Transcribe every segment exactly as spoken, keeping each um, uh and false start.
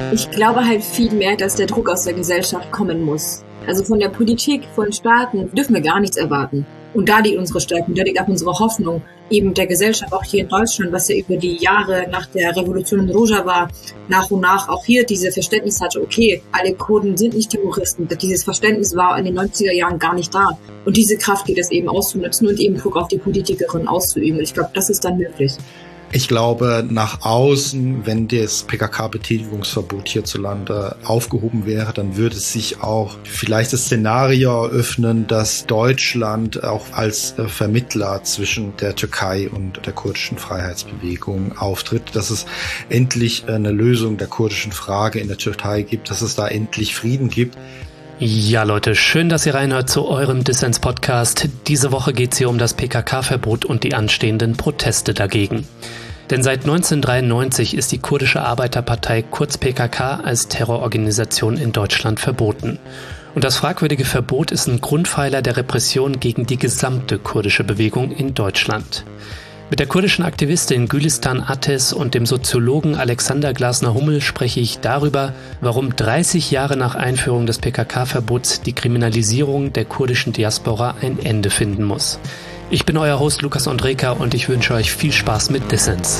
Ich glaube halt viel mehr, dass der Druck aus der Gesellschaft kommen muss. Also von der Politik, von Staaten dürfen wir gar nichts erwarten. Und da liegt unsere Stärke, da liegt auch unsere Hoffnung, eben der Gesellschaft, auch hier in Deutschland, was ja über die Jahre nach der Revolution in Rojava nach und nach auch hier diese Verständnis hatte, okay, alle Kurden sind nicht Terroristen. Dieses Verständnis war in den neunziger Jahren gar nicht da. Und diese Kraft geht es eben auszunutzen und eben Druck auf die Politikerin auszuüben. Und ich glaube, das ist dann möglich. Ich glaube, nach außen, wenn das P K K-Betätigungsverbot hierzulande aufgehoben wäre, dann würde sich auch vielleicht das Szenario eröffnen, dass Deutschland auch als Vermittler zwischen der Türkei und der kurdischen Freiheitsbewegung auftritt, dass es endlich eine Lösung der kurdischen Frage in der Türkei gibt, dass es da endlich Frieden gibt. Ja, Leute, schön, dass ihr reinhört zu eurem Dissens-Podcast. Diese Woche geht es hier um das P K K-Verbot und die anstehenden Proteste dagegen. Denn seit neunzehnhundertdreiundneunzig ist die kurdische Arbeiterpartei, kurz P K K, als Terrororganisation in Deutschland verboten. Und das fragwürdige Verbot ist ein Grundpfeiler der Repression gegen die gesamte kurdische Bewegung in Deutschland. Mit der kurdischen Aktivistin Gülistan Ateş und dem Soziologen Alexander Glasner-Hummel spreche ich darüber, warum dreißig Jahre nach Einführung des P K K-Verbots die Kriminalisierung der kurdischen Diaspora ein Ende finden muss. Ich bin euer Host Lukas Andreka und ich wünsche euch viel Spaß mit Dissens.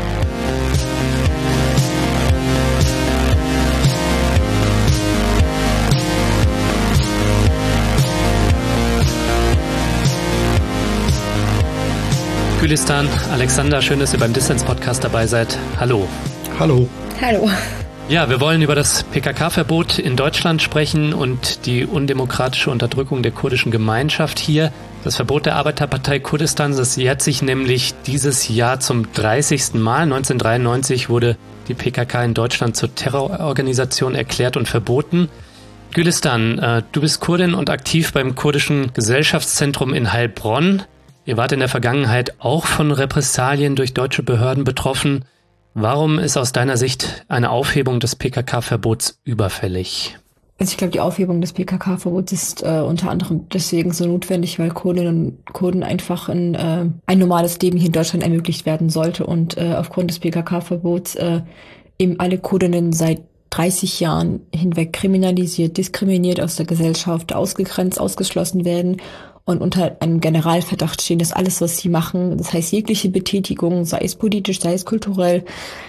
Gülistan, Alexander, schön, dass ihr beim Dissens-Podcast dabei seid. Hallo. Hallo. Hallo. Ja, wir wollen über das P K K-Verbot in Deutschland sprechen und die undemokratische Unterdrückung der kurdischen Gemeinschaft hier. Das Verbot der Arbeiterpartei Kurdistans, das jährt sich nämlich dieses Jahr zum dreißigsten Mal. neunzehnhundertdreiundneunzig wurde die P K K in Deutschland zur Terrororganisation erklärt und verboten. Gülistan, äh, du bist Kurdin und aktiv beim kurdischen Gesellschaftszentrum in Heilbronn. Ihr wart in der Vergangenheit auch von Repressalien durch deutsche Behörden betroffen. Warum ist aus deiner Sicht eine Aufhebung des P K K-Verbots überfällig? Also ich glaube, die Aufhebung des P K K-Verbots ist äh, unter anderem deswegen so notwendig, weil Kurdinnen und Kurden einfach ein, äh, ein normales Leben hier in Deutschland ermöglicht werden sollte. Und äh, aufgrund des P K K-Verbots äh, eben alle Kurdinnen seit dreißig Jahren hinweg kriminalisiert, diskriminiert aus der Gesellschaft, ausgegrenzt, ausgeschlossen werden und unter einem Generalverdacht stehen, dass alles, was sie machen, das heißt jegliche Betätigung, sei es politisch, sei es kulturell,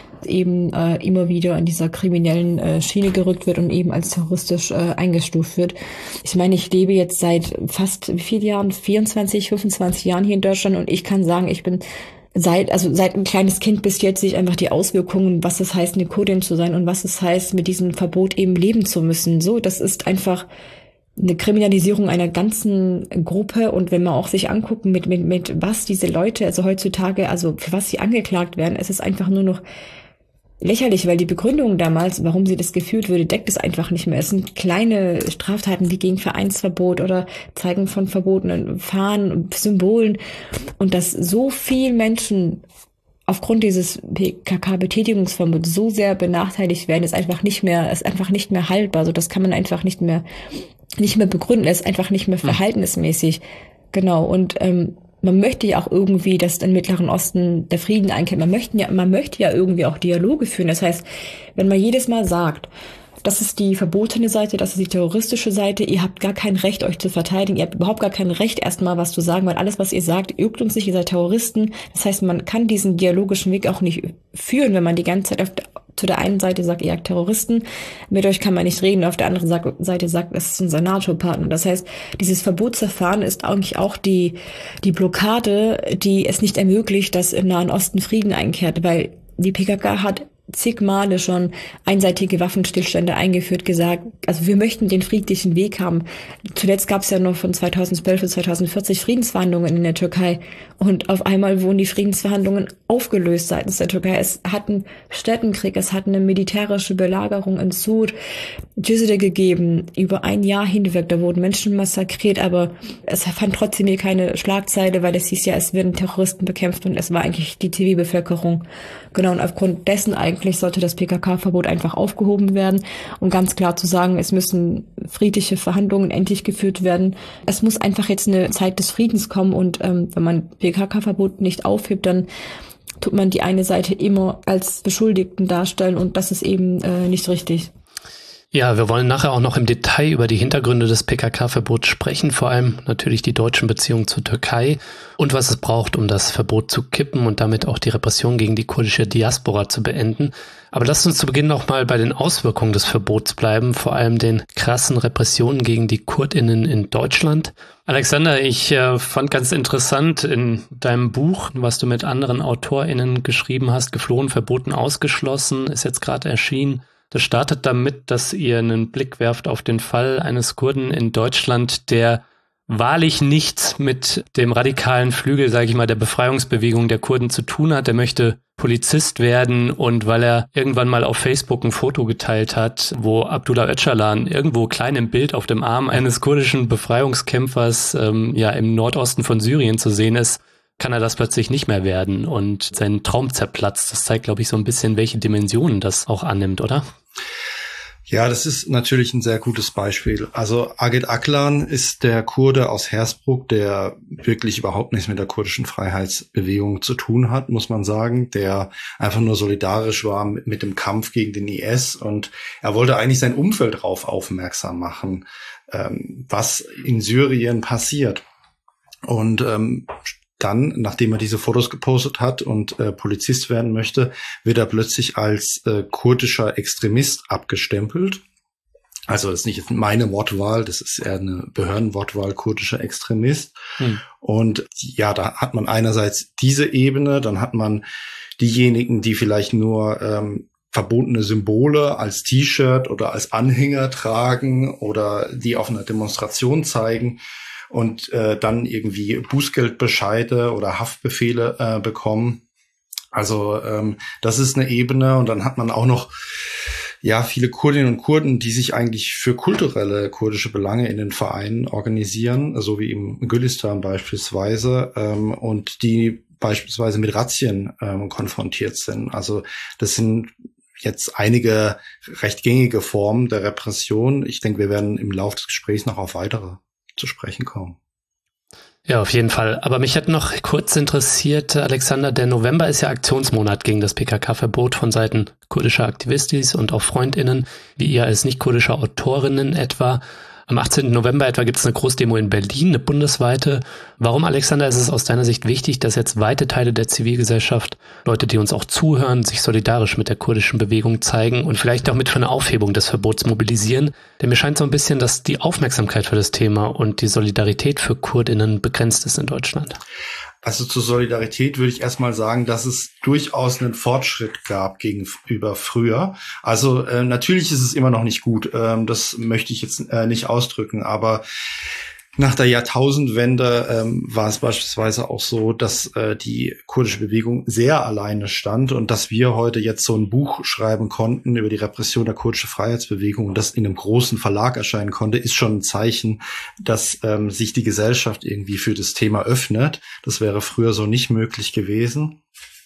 eben äh, immer wieder in dieser kriminellen äh, Schiene gerückt wird und eben als terroristisch äh, eingestuft wird. Ich meine, ich lebe jetzt seit fast wie vielen Jahren? vierundzwanzig, fünfundzwanzig Jahren hier in Deutschland und ich kann sagen, ich bin seit, also seit ein kleines Kind bis jetzt sehe ich einfach die Auswirkungen, was es heißt, eine Kurdin zu sein und was es heißt, mit diesem Verbot eben leben zu müssen. So, das ist einfach eine Kriminalisierung einer ganzen Gruppe und wenn man auch sich anguckt, mit, mit, mit was diese Leute, also heutzutage, also für was sie angeklagt werden, es ist einfach nur noch lächerlich, weil die Begründung damals, warum sie das geführt würde, deckt es einfach nicht mehr. Es sind kleine Straftaten wie gegen Vereinsverbot oder Zeigen von verbotenen Fahnen und Symbolen und dass so viel Menschen aufgrund dieses P K K-Betätigungsverbots so sehr benachteiligt werden, ist einfach nicht mehr, ist einfach nicht mehr haltbar. Also das kann man einfach nicht mehr nicht mehr begründen, ist einfach nicht mehr verhaltensmäßig. Genau. Und ähm, man möchte ja auch irgendwie, dass im Mittleren Osten der Frieden einkehrt. Man möchte ja, man möchte ja irgendwie auch Dialoge führen. Das heißt, wenn man jedes Mal sagt, das ist die verbotene Seite, das ist die terroristische Seite, ihr habt gar kein Recht, euch zu verteidigen, ihr habt überhaupt gar kein Recht, erstmal was zu sagen, weil alles, was ihr sagt, übt uns nicht, ihr seid Terroristen. Das heißt, man kann diesen dialogischen Weg auch nicht führen, wenn man die ganze Zeit auf der, zu der einen Seite sagt, ihr jagt Terroristen, mit euch kann man nicht reden, auf der anderen Seite sagt, das ist unser NATO-Partner. Das heißt, dieses Verbotsverfahren ist eigentlich auch die, die Blockade, die es nicht ermöglicht, dass im Nahen Osten Frieden einkehrt, weil die P K K hat zig Male schon einseitige Waffenstillstände eingeführt, gesagt, also wir möchten den friedlichen Weg haben. Zuletzt gab es ja noch von zweitausendzwölf bis zweitausendvierzig Friedensverhandlungen in der Türkei und auf einmal wurden die Friedensverhandlungen aufgelöst seitens der Türkei. Es hat einen Städtenkrieg, es hat eine militärische Belagerung in Sur, Cizre gegeben, über ein Jahr hinweg, da wurden Menschen massakriert, aber es fand trotzdem hier keine Schlagzeile, weil es hieß ja, es werden Terroristen bekämpft und es war eigentlich die Zivilbevölkerung. Genau, und aufgrund dessen eigentlich sollte das P K K-Verbot einfach aufgehoben werden, um ganz klar zu sagen, es müssen friedliche Verhandlungen endlich geführt werden. Es muss einfach jetzt eine Zeit des Friedens kommen und ähm, wenn man P K K-Verbot nicht aufhebt, dann tut man die eine Seite immer als Beschuldigten darstellen und das ist eben äh, nicht richtig. Ja, wir wollen nachher auch noch im Detail über die Hintergründe des P K K-Verbots sprechen, vor allem natürlich die deutschen Beziehungen zur Türkei und was es braucht, um das Verbot zu kippen und damit auch die Repression gegen die kurdische Diaspora zu beenden. Aber lasst uns zu Beginn noch mal bei den Auswirkungen des Verbots bleiben, vor allem den krassen Repressionen gegen die KurdInnen in Deutschland. Alexander, ich äh, fand ganz interessant in deinem Buch, was du mit anderen AutorInnen geschrieben hast, Geflohen, verboten, ausgeschlossen, ist jetzt gerade erschienen. Das startet damit, dass ihr einen Blick werft auf den Fall eines Kurden in Deutschland, der wahrlich nichts mit dem radikalen Flügel, sage ich mal, der Befreiungsbewegung der Kurden zu tun hat. Er möchte Polizist werden und weil er irgendwann mal auf Facebook ein Foto geteilt hat, wo Abdullah Öcalan irgendwo klein im Bild auf dem Arm eines kurdischen Befreiungskämpfers ähm, ja im Nordosten von Syrien zu sehen ist, kann er das plötzlich nicht mehr werden und sein Traum zerplatzt. Das zeigt, glaube ich, so ein bisschen, welche Dimensionen das auch annimmt, oder? Ja, das ist natürlich ein sehr gutes Beispiel. Also Agit Aklan ist der Kurde aus Hersbruck, der wirklich überhaupt nichts mit der kurdischen Freiheitsbewegung zu tun hat, muss man sagen, der einfach nur solidarisch war mit, mit dem Kampf gegen den I S und er wollte eigentlich sein Umfeld darauf aufmerksam machen, ähm, was in Syrien passiert. Und ähm, dann, nachdem er diese Fotos gepostet hat und äh, Polizist werden möchte, wird er plötzlich als äh, kurdischer Extremist abgestempelt. Also das ist nicht meine Wortwahl, das ist eher eine Behördenwortwahl, kurdischer Extremist. Hm. Und ja, da hat man einerseits diese Ebene, dann hat man diejenigen, die vielleicht nur ähm, verbotene Symbole als T-Shirt oder als Anhänger tragen oder die auf einer Demonstration zeigen und äh, dann irgendwie Bußgeldbescheide oder Haftbefehle äh, bekommen. Also ähm, das ist eine Ebene. Und dann hat man auch noch ja viele Kurdinnen und Kurden, die sich eigentlich für kulturelle kurdische Belange in den Vereinen organisieren, so wie im Gülistan beispielsweise, ähm, und die beispielsweise mit Razzien ähm, konfrontiert sind. Also das sind jetzt einige recht gängige Formen der Repression. Ich denke, wir werden im Laufe des Gesprächs noch auf weitere zu sprechen kommen. Ja, auf jeden Fall. Aber mich hat noch kurz interessiert, Alexander, der November ist ja Aktionsmonat gegen das P K K-Verbot von Seiten kurdischer Aktivistis und auch FreundInnen, wie ihr als nicht-kurdische Autorinnen etwa. Am achtzehnten November etwa gibt es eine Großdemo in Berlin, eine bundesweite. Warum, Alexander, ist es aus deiner Sicht wichtig, dass jetzt weite Teile der Zivilgesellschaft, Leute, die uns auch zuhören, sich solidarisch mit der kurdischen Bewegung zeigen und vielleicht auch mit für eine Aufhebung des Verbots mobilisieren? Denn mir scheint so ein bisschen, dass die Aufmerksamkeit für das Thema und die Solidarität für KurdInnen begrenzt ist in Deutschland. Also zur Solidarität würde ich erstmal sagen, dass es durchaus einen Fortschritt gab gegenüber früher. Also äh, natürlich ist es immer noch nicht gut, ähm, das möchte ich jetzt äh, nicht ausdrücken, aber nach der Jahrtausendwende ähm, war es beispielsweise auch so, dass äh, die kurdische Bewegung sehr alleine stand und dass wir heute jetzt so ein Buch schreiben konnten über die Repression der kurdischen Freiheitsbewegung und das in einem großen Verlag erscheinen konnte, ist schon ein Zeichen, dass ähm, sich die Gesellschaft irgendwie für das Thema öffnet. Das wäre früher so nicht möglich gewesen.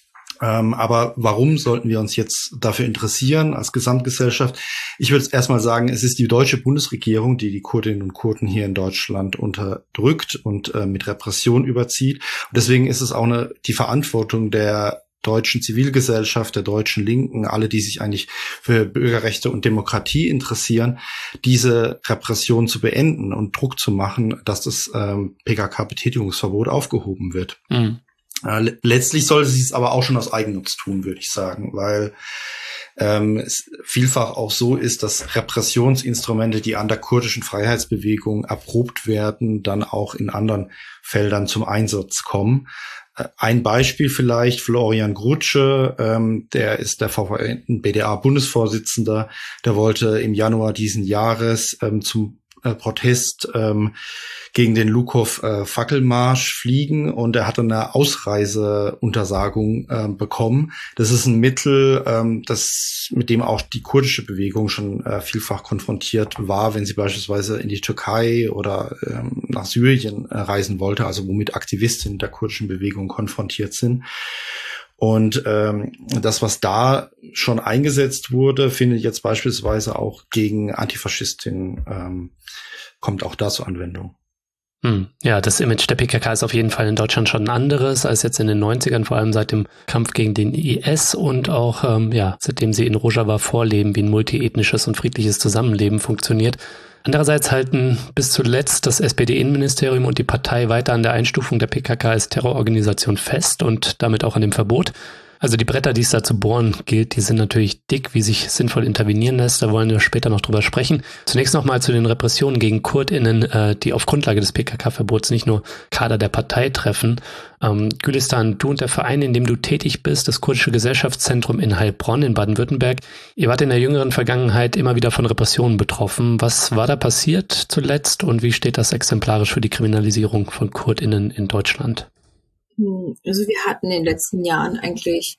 Ähm, aber warum sollten wir uns jetzt dafür interessieren als Gesamtgesellschaft? Ich würde erstmal sagen, es ist die deutsche Bundesregierung, die die Kurdinnen und Kurden hier in Deutschland unterdrückt und äh, mit Repression überzieht. Und deswegen ist es auch eine, die Verantwortung der deutschen Zivilgesellschaft, der deutschen Linken, alle, die sich eigentlich für Bürgerrechte und Demokratie interessieren, diese Repression zu beenden und Druck zu machen, dass das ähm, P K K-Betätigungsverbot aufgehoben wird. Mhm. Äh, letztlich sollte sie es aber auch schon aus Eigennutz tun, würde ich sagen, weil ähm, es vielfach auch so ist, dass Repressionsinstrumente, die an der kurdischen Freiheitsbewegung erprobt werden, dann auch in anderen Feldern zum Einsatz kommen. Äh, ein Beispiel vielleicht, Florian Grutsche, ähm, der ist der ververeinten B D A-Bundesvorsitzender, der wollte im Januar diesen Jahres ähm, zum äh, Protest ähm, gegen den Lukow-Fackelmarsch äh, fliegen und er hat eine Ausreiseuntersagung äh, bekommen. Das ist ein Mittel, ähm, das mit dem auch die kurdische Bewegung schon äh, vielfach konfrontiert war, wenn sie beispielsweise in die Türkei oder ähm, nach Syrien äh, reisen wollte, also womit Aktivistinnen der kurdischen Bewegung konfrontiert sind. Und ähm, das, was da schon eingesetzt wurde, findet jetzt beispielsweise auch gegen Antifaschistinnen, ähm, kommt auch da zur Anwendung. Hm. Ja, das Image der P K K ist auf jeden Fall in Deutschland schon ein anderes als jetzt in den neunzigern, vor allem seit dem Kampf gegen den I S und auch, ähm, ja, seitdem sie in Rojava vorleben, wie ein multiethnisches und friedliches Zusammenleben funktioniert. Andererseits halten bis zuletzt das S P D-Innenministerium und die Partei weiter an der Einstufung der P K K als Terrororganisation fest und damit auch an dem Verbot. Also die Bretter, die es da zu bohren gilt, die sind natürlich dick, wie sich sinnvoll intervenieren lässt. Da wollen wir später noch drüber sprechen. Zunächst nochmal zu den Repressionen gegen KurdInnen, äh, die auf Grundlage des P K K-Verbots nicht nur Kader der Partei treffen. Ähm, Gülistan, du und der Verein, in dem du tätig bist, das Kurdische Gesellschaftszentrum in Heilbronn in Baden-Württemberg, ihr wart in der jüngeren Vergangenheit immer wieder von Repressionen betroffen. Was war da passiert zuletzt und wie steht das exemplarisch für die Kriminalisierung von KurdInnen in Deutschland? Also wir hatten in den letzten Jahren eigentlich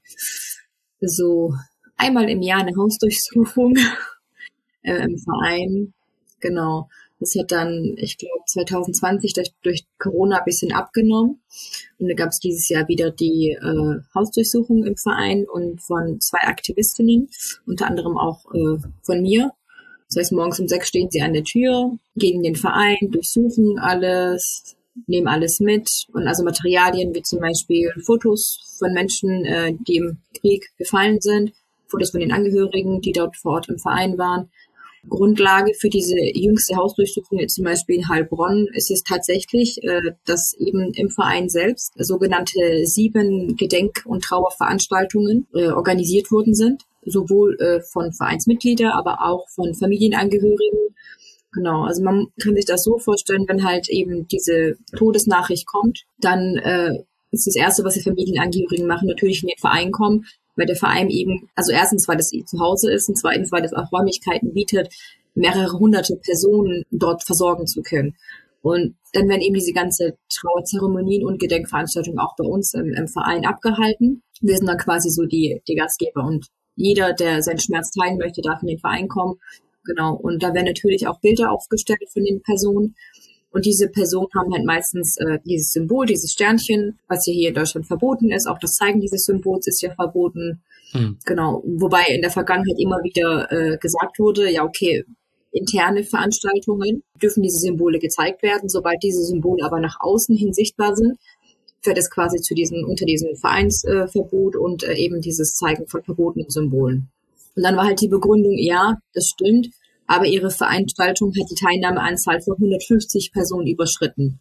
so einmal im Jahr eine Hausdurchsuchung äh, im Verein. Genau. Das hat dann, ich glaube, zwanzig zwanzig durch, durch Corona ein bisschen abgenommen. Und da gab es dieses Jahr wieder die äh, Hausdurchsuchung im Verein und von zwei Aktivistinnen, unter anderem auch äh, von mir. Das heißt, morgens um sechs stehen sie an der Tür, gehen in den Verein, durchsuchen alles, nehmen alles mit und also Materialien wie zum Beispiel Fotos von Menschen, äh, die im Krieg gefallen sind, Fotos von den Angehörigen, die dort vor Ort im Verein waren. Grundlage für diese jüngste Hausdurchsuchung jetzt zum Beispiel in Heilbronn ist es tatsächlich, äh, dass eben im Verein selbst sogenannte sieben Gedenk- und Trauerveranstaltungen äh, organisiert worden sind, sowohl äh, von Vereinsmitgliedern, aber auch von Familienangehörigen. Genau, also man kann sich das so vorstellen, wenn halt eben diese Todesnachricht kommt, dann äh, ist das Erste, was die Familienangehörigen machen, natürlich in den Verein kommen, weil der Verein eben, also erstens, weil das zu Hause ist und zweitens, weil das auch Räumlichkeiten bietet, mehrere hunderte Personen dort versorgen zu können. Und dann werden eben diese ganze Trauerzeremonien und Gedenkveranstaltungen auch bei uns im, im Verein abgehalten. Wir sind dann quasi so die, die Gastgeber und jeder, der seinen Schmerz teilen möchte, darf in den Verein kommen. Genau, und da werden natürlich auch Bilder aufgestellt von den Personen. Und diese Personen haben halt meistens äh, dieses Symbol, dieses Sternchen, was ja hier in Deutschland verboten ist. Auch das Zeigen dieses Symbols ist ja verboten. Mhm. Genau, wobei in der Vergangenheit immer wieder äh, gesagt wurde, ja okay, interne Veranstaltungen dürfen diese Symbole gezeigt werden. Sobald diese Symbole aber nach außen hin sichtbar sind, fällt es quasi zu diesem, unter diesem Vereinsverbot äh, und äh, eben dieses Zeigen von verbotenen Symbolen. Und dann war halt die Begründung, ja, das stimmt, aber ihre Veranstaltung hat die Teilnahmeanzahl von hundertfünfzig Personen überschritten.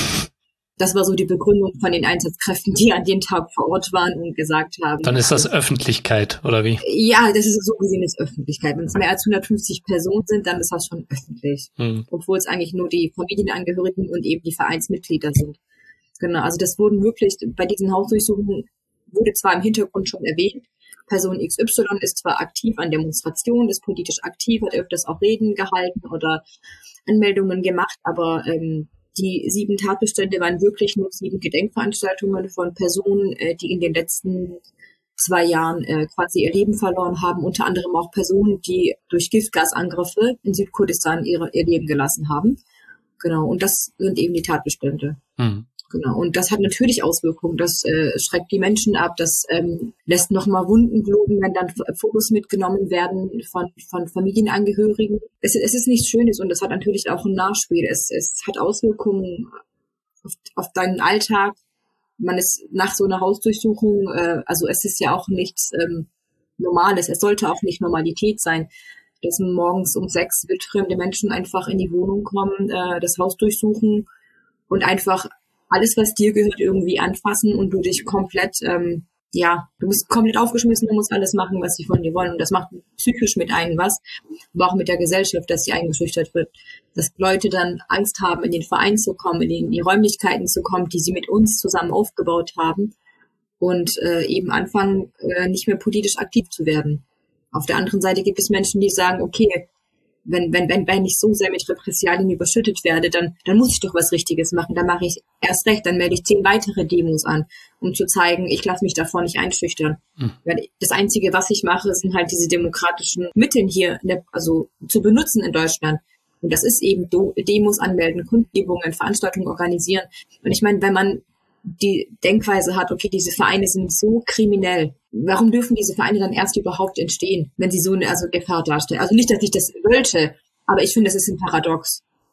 Das war so die Begründung von den Einsatzkräften, die an dem Tag vor Ort waren und gesagt haben. Dann ist das Öffentlichkeit, oder wie? Ja, das ist so gesehen ist Öffentlichkeit. Wenn es mehr als hundertfünfzig Personen sind, dann ist das schon öffentlich. Hm. Obwohl es eigentlich nur die Familienangehörigen und eben die Vereinsmitglieder sind. Genau, also das wurden wirklich, bei diesen Hausdurchsuchungen wurde zwar im Hintergrund schon erwähnt, Person X Y ist zwar aktiv an Demonstrationen, ist politisch aktiv, hat öfters auch Reden gehalten oder Anmeldungen gemacht, aber ähm, die sieben Tatbestände waren wirklich nur sieben Gedenkveranstaltungen von Personen, äh, die in den letzten zwei Jahren äh, quasi ihr Leben verloren haben, unter anderem auch Personen, die durch Giftgasangriffe in Südkurdistan ihre, ihr Leben gelassen haben. Genau, und das sind eben die Tatbestände. Mhm. Genau, und das hat natürlich Auswirkungen. Das äh, schreckt die Menschen ab, das ähm, lässt nochmal Wunden bluten, wenn dann Fotos mitgenommen werden von, von Familienangehörigen. Es, es ist nichts Schönes und das hat natürlich auch ein Nachspiel. Es, es hat Auswirkungen auf, auf deinen Alltag. Man ist nach so einer Hausdurchsuchung, äh, also es ist ja auch nichts ähm, Normales, es sollte auch nicht Normalität sein, dass morgens um sechs wildfremde Menschen einfach in die Wohnung kommen, äh, das Haus durchsuchen und einfach alles, was dir gehört, irgendwie anfassen und du dich komplett, ähm, ja, du bist komplett aufgeschmissen, du musst alles machen, was sie von dir wollen. Und das macht psychisch mit einem was, aber auch mit der Gesellschaft, dass sie eingeschüchtert wird. Dass Leute dann Angst haben, in den Verein zu kommen, in die Räumlichkeiten zu kommen, die sie mit uns zusammen aufgebaut haben und äh, eben anfangen, äh, nicht mehr politisch aktiv zu werden. Auf der anderen Seite gibt es Menschen, die sagen, okay, Wenn, wenn, wenn, wenn ich so sehr mit Repressalien überschüttet werde, dann, dann muss ich doch was Richtiges machen. Dann mache ich erst recht, dann melde ich zehn weitere Demos an, um zu zeigen, ich lasse mich davor nicht einschüchtern. Mhm. Das Einzige, was ich mache, sind halt diese demokratischen Mittel hier, also zu benutzen in Deutschland. Und das ist eben Demos anmelden, Kundgebungen, Veranstaltungen organisieren. Und ich meine, wenn man die Denkweise hat, okay, diese Vereine sind so kriminell. Warum dürfen diese Vereine dann erst überhaupt entstehen, wenn sie so eine also Gefahr darstellen? Also nicht, dass ich das wollte, aber ich finde, das ist ein Paradox.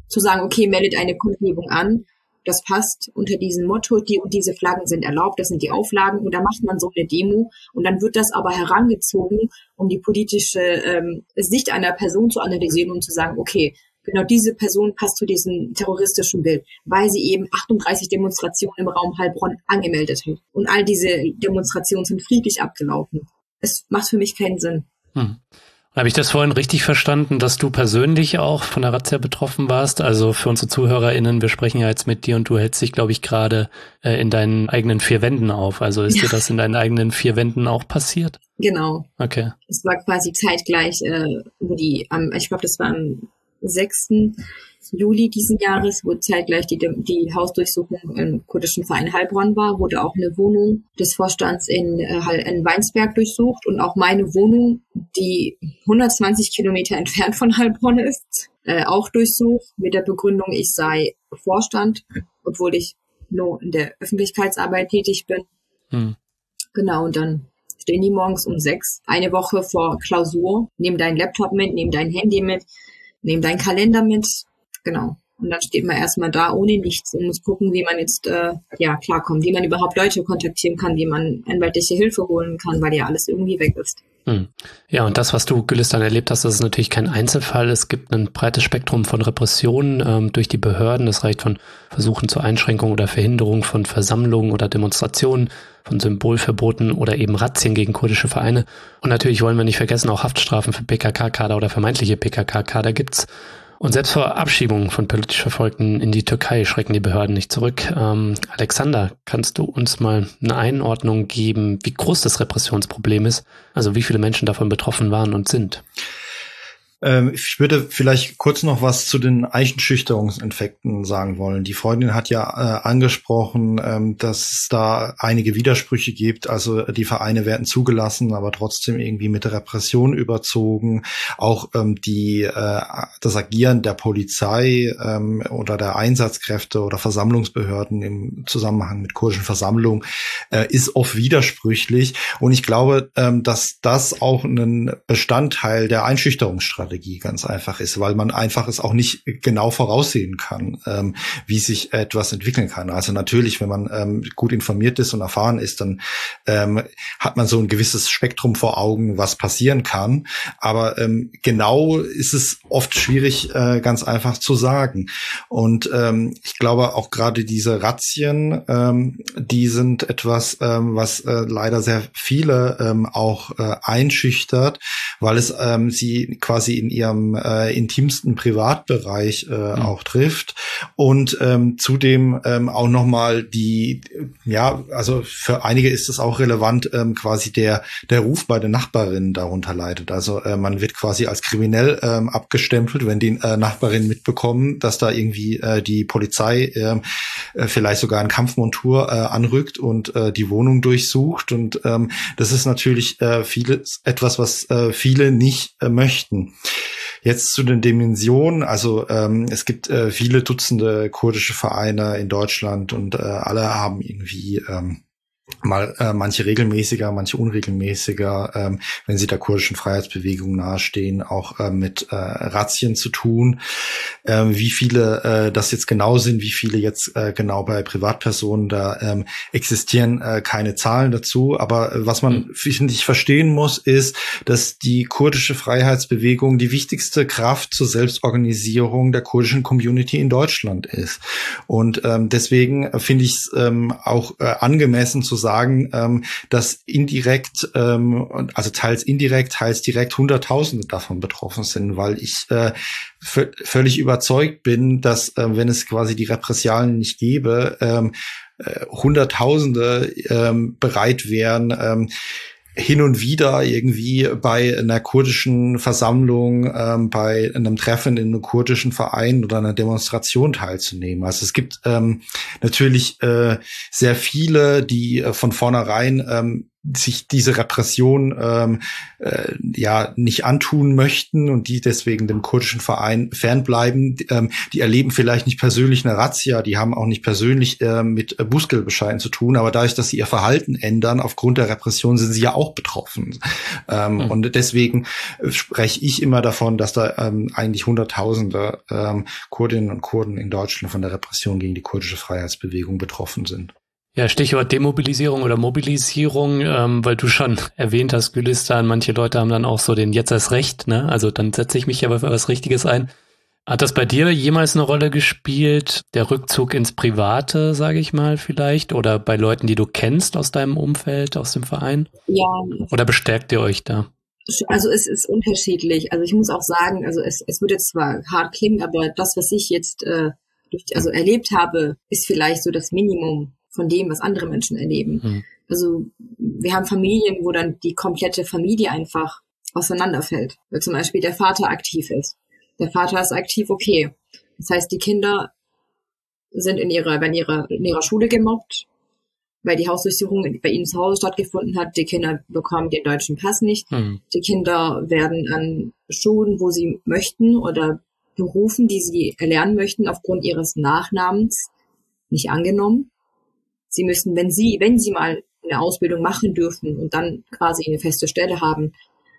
zu sagen, okay, meldet eine Kundgebung an, das passt unter diesem Motto, die und diese Flaggen sind erlaubt, das sind die Auflagen und da macht man so eine Demo und dann wird das aber herangezogen, um die politische ähm, Sicht einer Person zu analysieren und zu sagen, okay, genau diese Person passt zu diesem terroristischen Bild, weil sie eben achtunddreißig Demonstrationen im Raum Heilbronn angemeldet hat. Und all diese Demonstrationen sind friedlich abgelaufen. Es macht für mich keinen Sinn. Hm. Habe ich das vorhin richtig verstanden, dass du persönlich auch von der Razzia betroffen warst? Also für unsere ZuhörerInnen, wir sprechen ja jetzt mit dir und du hältst dich, glaube ich, gerade äh, in deinen eigenen vier Wänden auf. Also ist ja. dir das in deinen eigenen vier Wänden auch passiert? Genau. Okay. Es war quasi zeitgleich, äh, wo die, ähm, ich glaube, das war am sechsten Juli diesen Jahres, wo zeitgleich die, die Hausdurchsuchung im kurdischen Verein Heilbronn war, wurde auch eine Wohnung des Vorstands in, in Weinsberg durchsucht und auch meine Wohnung, die hundertzwanzig Kilometer entfernt von Heilbronn ist, äh, auch durchsucht mit der Begründung, ich sei Vorstand, obwohl ich nur in der Öffentlichkeitsarbeit tätig bin. Hm. Genau, und dann stehen die morgens um sechs, eine Woche vor Klausur, nehmen deinen Laptop mit, nehmen dein Handy mit, nehmen deinen Kalender mit. Genau. Und dann steht man erstmal da ohne nichts und muss gucken, wie man jetzt äh, ja klarkommt, wie man überhaupt Leute kontaktieren kann, wie man anwaltliche Hilfe holen kann, weil ja alles irgendwie weg ist. Hm. Ja, und das, was du, Gülistan, erlebt hast, das ist natürlich kein Einzelfall. Es gibt ein breites Spektrum von Repressionen ähm, durch die Behörden. Das reicht von Versuchen zur Einschränkung oder Verhinderung von Versammlungen oder Demonstrationen, von Symbolverboten oder eben Razzien gegen kurdische Vereine. Und natürlich wollen wir nicht vergessen, auch Haftstrafen für P K K-Kader oder vermeintliche P K K-Kader gibt's. Und selbst vor Abschiebung von politisch Verfolgten in die Türkei schrecken die Behörden nicht zurück. Ähm, Alexander, kannst du uns mal eine Einordnung geben, wie groß das Repressionsproblem ist? Also wie viele Menschen davon betroffen waren und sind? Ähm, ich würde vielleicht kurz noch was zu den Einschüchterungsinfekten sagen wollen. Die Freundin hat ja äh, angesprochen, ähm, dass es da einige Widersprüche gibt. Also die Vereine werden zugelassen, aber trotzdem irgendwie mit der Repression überzogen. Auch ähm, die äh, das Agieren der Polizei ähm, oder der Einsatzkräfte oder Versammlungsbehörden im Zusammenhang mit kurdischen Versammlungen äh, ist oft widersprüchlich. Und ich glaube, ähm, dass das auch ein Bestandteil der Einschüchterungsstrategie ganz einfach ist, weil man einfach es auch nicht genau voraussehen kann, ähm, wie sich etwas entwickeln kann. Also natürlich, wenn man ähm, gut informiert ist und erfahren ist, dann ähm, hat man so ein gewisses Spektrum vor Augen, was passieren kann. Aber ähm, genau ist es oft schwierig, äh, ganz einfach zu sagen. Und ähm, ich glaube auch gerade diese Razzien, ähm, die sind etwas, ähm, was äh, leider sehr viele ähm, auch äh, einschüchtert, weil es ähm, sie quasi in ihrem äh, intimsten Privatbereich äh, mhm. auch trifft und ähm, zudem ähm, auch nochmal die, ja, also für einige ist es auch relevant, ähm, quasi der der Ruf bei den Nachbarinnen darunter leidet. Also äh, man wird quasi als kriminell ähm, abgestempelt, wenn die äh, Nachbarinnen mitbekommen, dass da irgendwie äh, die Polizei äh, vielleicht sogar in Kampfmontur äh, anrückt und äh, die Wohnung durchsucht und ähm, das ist natürlich äh, vieles etwas, was äh, viele nicht äh, möchten. Jetzt zu den Dimensionen, also ähm, es gibt äh, viele Dutzende kurdische Vereine in Deutschland und äh, alle haben irgendwie ähm, mal äh, manche regelmäßiger, manche unregelmäßiger, ähm, wenn sie der kurdischen Freiheitsbewegung nahestehen, auch äh, mit äh, Razzien zu tun. Ähm, wie viele äh, das jetzt genau sind, wie viele jetzt äh, genau bei Privatpersonen, da ähm, existieren äh, keine Zahlen dazu. Aber äh, was man, finde ich, verstehen muss, ist, dass die kurdische Freiheitsbewegung die wichtigste Kraft zur Selbstorganisierung der kurdischen Community in Deutschland ist. Und ähm, deswegen finde ich es ähm, auch äh, angemessen zu sagen, ähm, dass indirekt, ähm, also teils indirekt, teils direkt Hunderttausende davon betroffen sind, weil ich äh, v- völlig überzeugt bin, dass äh, wenn es quasi die Repressalien nicht gäbe, ähm, äh, Hunderttausende ähm, bereit wären, ähm, hin und wieder irgendwie bei einer kurdischen Versammlung, ähm, bei einem Treffen in einem kurdischen Verein oder einer Demonstration teilzunehmen. Also es gibt ähm, natürlich äh, sehr viele, die äh, von vornherein ähm, sich diese Repression ähm, äh, ja nicht antun möchten und die deswegen dem kurdischen Verein fernbleiben, ähm, die erleben vielleicht nicht persönlich eine Razzia, die haben auch nicht persönlich äh, mit äh, Bußgeldbescheiden zu tun, aber dadurch, dass sie ihr Verhalten ändern, aufgrund der Repression sind sie ja auch betroffen. Ähm, mhm. Und deswegen spreche ich immer davon, dass da ähm, eigentlich Hunderttausende ähm, Kurdinnen und Kurden in Deutschland von der Repression gegen die kurdische Freiheitsbewegung betroffen sind. Ja, Stichwort Demobilisierung oder Mobilisierung, ähm, weil du schon erwähnt hast, Gülistan, manche Leute haben dann auch so den jetzt erst recht, ne? Also dann setze ich mich aber für was Richtiges ein. Hat das bei dir jemals eine Rolle gespielt, der Rückzug ins Private, sage ich mal vielleicht, oder bei Leuten, die du kennst aus deinem Umfeld, aus dem Verein? Ja. Oder bestärkt ihr euch da? Also es ist unterschiedlich. Also ich muss auch sagen, also es, es würde zwar hart klingen, aber das, was ich jetzt äh, durch, also erlebt habe, ist vielleicht so das Minimum von dem, was andere Menschen erleben. Mhm. Also wir haben Familien, wo dann die komplette Familie einfach auseinanderfällt. Weil zum Beispiel der Vater aktiv ist. Der Vater ist aktiv, okay. Das heißt, die Kinder sind in ihrer, in ihrer, in ihrer Schule gemobbt, weil die Hausdurchsuchung bei ihnen zu Hause stattgefunden hat. Die Kinder bekommen den deutschen Pass nicht. Mhm. Die Kinder werden an Schulen, wo sie möchten, oder Berufen, die sie erlernen möchten, aufgrund ihres Nachnamens nicht angenommen. Sie müssen, wenn sie, wenn sie mal eine Ausbildung machen dürfen und dann quasi eine feste Stelle haben,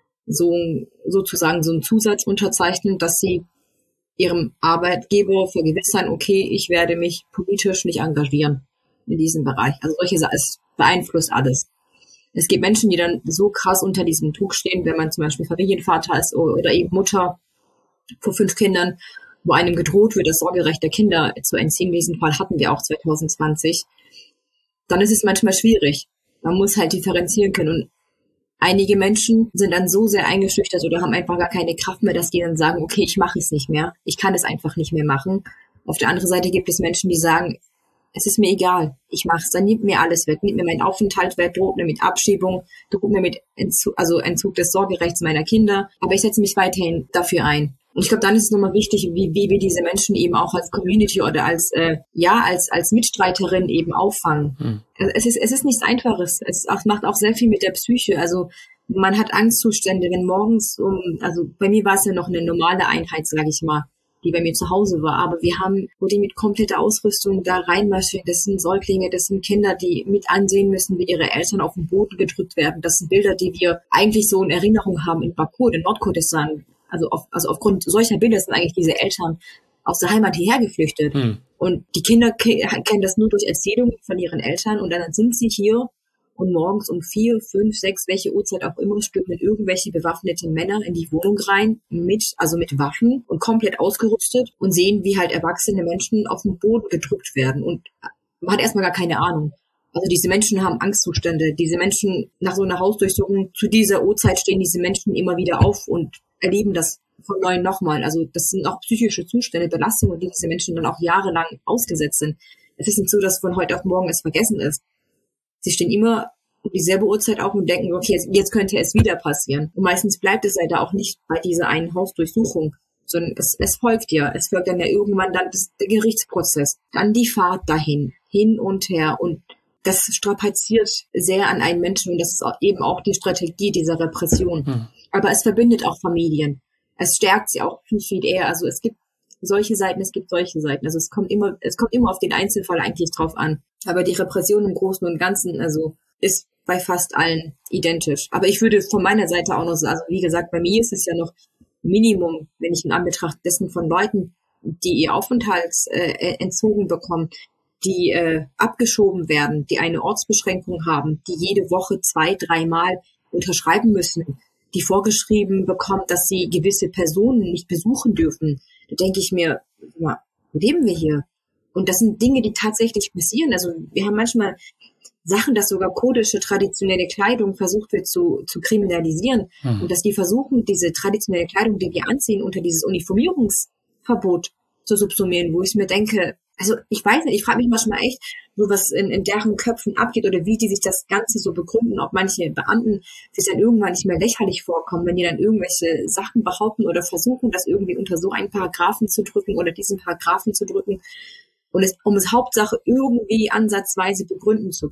so sozusagen so einen Zusatz unterzeichnen, dass sie ihrem Arbeitgeber vergewissern, okay, ich werde mich politisch nicht engagieren in diesem Bereich. Also solche Sachen, es beeinflusst alles. Es gibt Menschen, die dann so krass unter diesem Druck stehen, wenn man zum Beispiel Familienvater ist oder eben Mutter vor fünf Kindern, wo einem gedroht wird, das Sorgerecht der Kinder zu entziehen. Diesen Fall hatten wir auch zwanzig zwanzig. Dann ist es manchmal schwierig. Man muss halt differenzieren können. Und einige Menschen sind dann so sehr eingeschüchtert oder haben einfach gar keine Kraft mehr, dass die dann sagen, okay, ich mache es nicht mehr. Ich kann es einfach nicht mehr machen. Auf der anderen Seite gibt es Menschen, die sagen, es ist mir egal, ich mache es, dann nimmt mir alles weg, nimmt mir meinen Aufenthalt weg, droht mir mit Abschiebung, droht mir mit Entzug, also Entzug des Sorgerechts meiner Kinder. Aber ich setze mich weiterhin dafür ein. Und ich glaube, dann ist es nochmal wichtig, wie, wie wir diese Menschen eben auch als Community oder als äh, ja als als Mitstreiterin eben auffangen. Hm. Also es ist es ist nichts Einfaches. Es auch, macht auch sehr viel mit der Psyche. Also man hat Angstzustände, wenn morgens um, also bei mir war es ja noch eine normale Einheit, sage ich mal, die bei mir zu Hause war. Aber wir haben, wo die mit kompletter Ausrüstung da reinmarschieren, das sind Säuglinge, das sind Kinder, die mit ansehen müssen, wie ihre Eltern auf den Boden gedrückt werden. Das sind Bilder, die wir eigentlich so in Erinnerung haben in Baku, in Nordkurdistan. Also, auf, also aufgrund solcher Bilder sind eigentlich diese Eltern aus der Heimat hierher geflüchtet. Hm. Und die Kinder ke- kennen das nur durch Erzählungen von ihren Eltern. Und dann sind sie hier und morgens um vier, fünf, sechs, welche Uhrzeit auch immer, stürmen irgendwelche bewaffneten Männer in die Wohnung rein, mit, also mit Waffen und komplett ausgerüstet und sehen, wie halt erwachsene Menschen auf den Boden gedrückt werden. Und man hat erstmal gar keine Ahnung. Also diese Menschen haben Angstzustände. Diese Menschen, nach so einer Hausdurchsuchung, zu dieser Uhrzeit stehen diese Menschen immer wieder auf und erleben das von Neuem nochmal. Also das sind auch psychische Zustände, Belastungen, die diese Menschen dann auch jahrelang ausgesetzt sind. Es ist nicht so, dass von heute auf morgen es vergessen ist. Sie stehen immer um dieselbe Uhrzeit auf und denken, okay, jetzt, jetzt könnte es wieder passieren. Und meistens bleibt es leider auch nicht bei dieser einen Hausdurchsuchung, sondern es, es folgt ja. Es folgt dann ja irgendwann dann das, der Gerichtsprozess, dann die Fahrt dahin, hin und her. Und das strapaziert sehr an einen Menschen und das ist auch eben auch die Strategie dieser Repression. Hm. Aber es verbindet auch Familien. Es stärkt sie auch viel, viel eher. Also es gibt solche Seiten, es gibt solche Seiten. Also es kommt immer, es kommt immer auf den Einzelfall eigentlich drauf an. Aber die Repression im Großen und Ganzen, also ist bei fast allen identisch. Aber ich würde von meiner Seite auch noch sagen, also wie gesagt, bei mir ist es ja noch Minimum, wenn ich in Anbetracht dessen von Leuten, die ihr Aufenthalt äh, entzogen bekommen, die äh, abgeschoben werden, die eine Ortsbeschränkung haben, die jede Woche zwei, dreimal unterschreiben müssen, die vorgeschrieben bekommen, dass sie gewisse Personen nicht besuchen dürfen. Da denke ich mir, ja, wo leben wir hier? Und das sind Dinge, die tatsächlich passieren. Also wir haben manchmal Sachen, dass sogar kurdische traditionelle Kleidung versucht wird zu, zu kriminalisieren. Hm. Und dass die versuchen, diese traditionelle Kleidung, die wir anziehen, unter dieses Uniformierungsverbot zu subsumieren, wo ich mir denke, also ich weiß nicht, ich frage mich manchmal echt, so was in, in deren Köpfen abgeht oder wie die sich das Ganze so begründen, ob manche Beamten sich dann irgendwann nicht mehr lächerlich vorkommen, wenn die dann irgendwelche Sachen behaupten oder versuchen, das irgendwie unter so einen Paragraphen zu drücken oder diesen Paragraphen zu drücken, und es, um es Hauptsache irgendwie ansatzweise begründen zu können.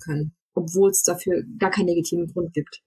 obwohl es dafür gar keinen legitimen Grund gibt.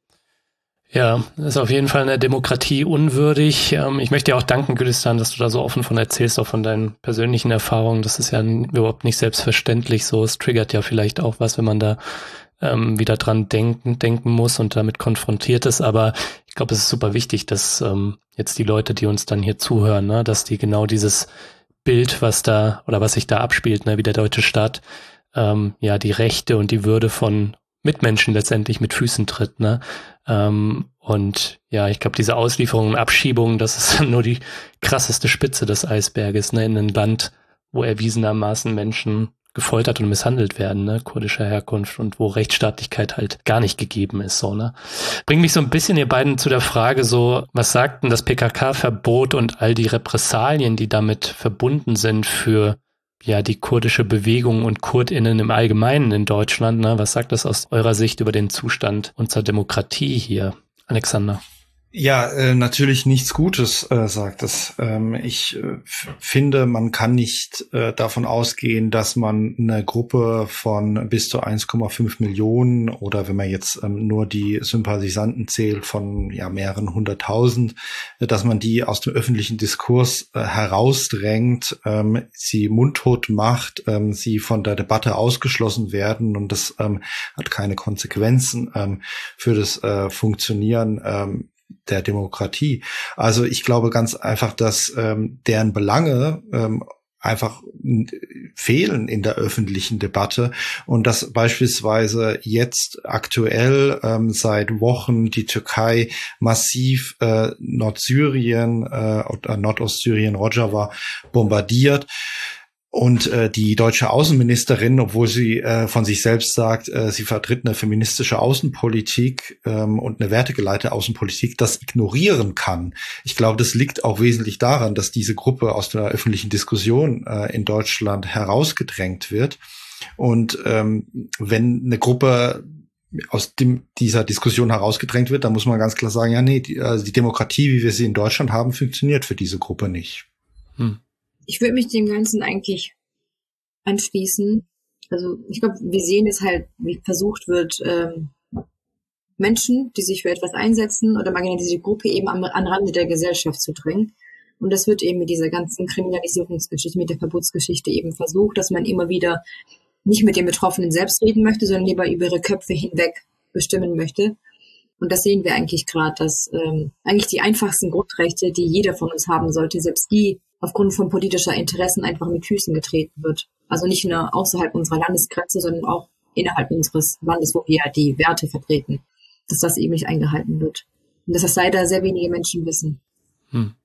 Ja, das ist auf jeden Fall eine Demokratie unwürdig. Ich möchte dir auch danken, Gülistan, dass du da so offen von erzählst, auch von deinen persönlichen Erfahrungen. Das ist ja überhaupt nicht selbstverständlich so. Es triggert ja vielleicht auch was, wenn man da ähm, wieder dran denken, denken muss und damit konfrontiert ist. Aber ich glaube, es ist super wichtig, dass ähm, jetzt die Leute, die uns dann hier zuhören, ne, dass die genau dieses Bild, was da oder was sich da abspielt, ne, wie der deutsche Staat, ähm, ja, die Rechte und die Würde von Mitmenschen letztendlich mit Füßen tritt, ne? Ähm, und ja, ich glaube, diese Auslieferung und Abschiebung, das ist nur die krasseste Spitze des Eisberges, ne? In ein Land, wo erwiesenermaßen Menschen gefoltert und misshandelt werden, ne? Kurdischer Herkunft und wo Rechtsstaatlichkeit halt gar nicht gegeben ist, so, ne? Bringt mich so ein bisschen, ihr beiden, zu der Frage so, was sagt denn das P K K-Verbot und all die Repressalien, die damit verbunden sind für ja, die kurdische Bewegung und KurdInnen im Allgemeinen in Deutschland, ne? Was sagt das aus eurer Sicht über den Zustand unserer Demokratie hier, Alexander? Ja, äh, natürlich nichts Gutes, äh, sagt es. Ähm, ich äh, f- finde, man kann nicht äh, davon ausgehen, dass man eine Gruppe von bis zu eins Komma fünf Millionen oder wenn man jetzt ähm, nur die Sympathisanten zählt von ja mehreren hunderttausend, äh, dass man die aus dem öffentlichen Diskurs äh, herausdrängt, ähm, sie mundtot macht, ähm, sie von der Debatte ausgeschlossen werden und das ähm, hat keine Konsequenzen ähm, für das äh, Funktionieren ähm, der Demokratie. Also ich glaube ganz einfach, dass ähm, deren Belange ähm, einfach fehlen in der öffentlichen Debatte und dass beispielsweise jetzt aktuell ähm, seit Wochen die Türkei massiv äh, Nordsyrien äh, oder Nordostsyrien, Rojava bombardiert. Und äh, die deutsche Außenministerin, obwohl sie äh, von sich selbst sagt, äh, sie vertritt eine feministische Außenpolitik ähm, und eine wertegeleitete Außenpolitik, das ignorieren kann. Ich glaube, das liegt auch wesentlich daran, dass diese Gruppe aus der öffentlichen Diskussion äh, in Deutschland herausgedrängt wird. Und ähm, wenn eine Gruppe aus dem, dieser Diskussion herausgedrängt wird, dann muss man ganz klar sagen, ja, nee, die, also die Demokratie, wie wir sie in Deutschland haben, funktioniert für diese Gruppe nicht. Hm. Ich würde mich dem Ganzen eigentlich anschließen. Also ich glaube, wir sehen es halt, wie versucht wird, ähm, Menschen, die sich für etwas einsetzen oder marginalisierte Gruppe eben am, am Rande der Gesellschaft zu drängen. Und das wird eben mit dieser ganzen Kriminalisierungsgeschichte, mit der Verbotsgeschichte eben versucht, dass man immer wieder nicht mit den Betroffenen selbst reden möchte, sondern lieber über ihre Köpfe hinweg bestimmen möchte. Und das sehen wir eigentlich gerade, dass ähm, eigentlich die einfachsten Grundrechte, die jeder von uns haben sollte, selbst die aufgrund von politischer Interessen einfach mit Füßen getreten wird. Also nicht nur außerhalb unserer Landesgrenze, sondern auch innerhalb unseres Landes, wo wir die Werte vertreten, dass das eben nicht eingehalten wird. Und dass das leider sehr wenige Menschen wissen. Hm.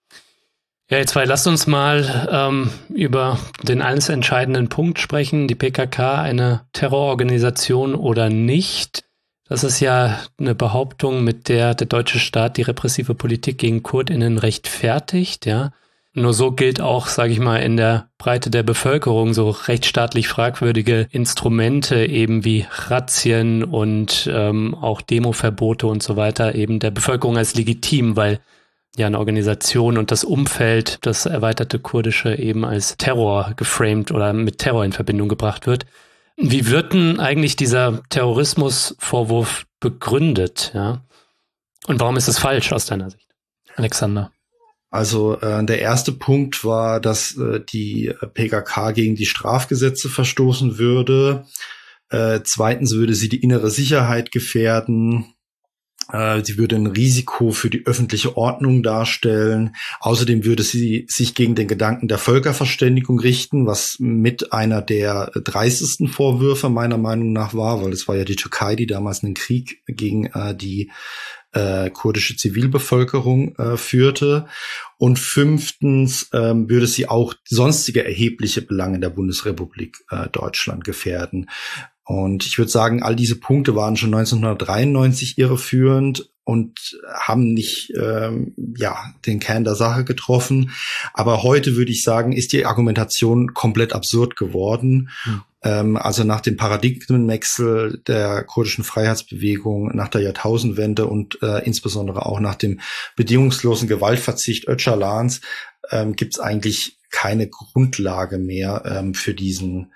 Ja, ihr zwei, lasst uns mal ähm, über den alles entscheidenden Punkt sprechen. Die P K K, eine Terrororganisation oder nicht? Das ist ja eine Behauptung, mit der der deutsche Staat die repressive Politik gegen KurdInnen rechtfertigt, ja. Nur so gilt auch, sage ich mal, in der Breite der Bevölkerung so rechtsstaatlich fragwürdige Instrumente eben wie Razzien und ähm, auch Demoverbote und so weiter eben der Bevölkerung als legitim, weil ja eine Organisation und das Umfeld, das erweiterte Kurdische eben als Terror geframed oder mit Terror in Verbindung gebracht wird. Wie wird denn eigentlich dieser Terrorismusvorwurf begründet, ja? Und warum ist es falsch aus deiner Sicht, Alexander? Also äh, der erste Punkt war, dass äh, die P K K gegen die Strafgesetze verstoßen würde. Äh, zweitens würde sie die innere Sicherheit gefährden. Äh, sie würde ein Risiko für die öffentliche Ordnung darstellen. Außerdem würde sie sich gegen den Gedanken der Völkerverständigung richten, was mit einer der dreistesten Vorwürfe meiner Meinung nach war, weil es war ja die Türkei, die damals einen Krieg gegen äh, die Äh, kurdische Zivilbevölkerung äh, führte. Und fünftens ähm, würde sie auch sonstige erhebliche Belange der Bundesrepublik äh, Deutschland gefährden. Und ich würde sagen, all diese Punkte waren schon neunzehnhundertdreiundneunzig irreführend und haben nicht ähm, ja den Kern der Sache getroffen. Aber heute würde ich sagen, ist die Argumentation komplett absurd geworden. Hm. Ähm, also nach dem Paradigmenwechsel der kurdischen Freiheitsbewegung, nach der Jahrtausendwende und äh, insbesondere auch nach dem bedingungslosen Gewaltverzicht Öcalans ähm, gibt es eigentlich keine Grundlage mehr ähm, für diesen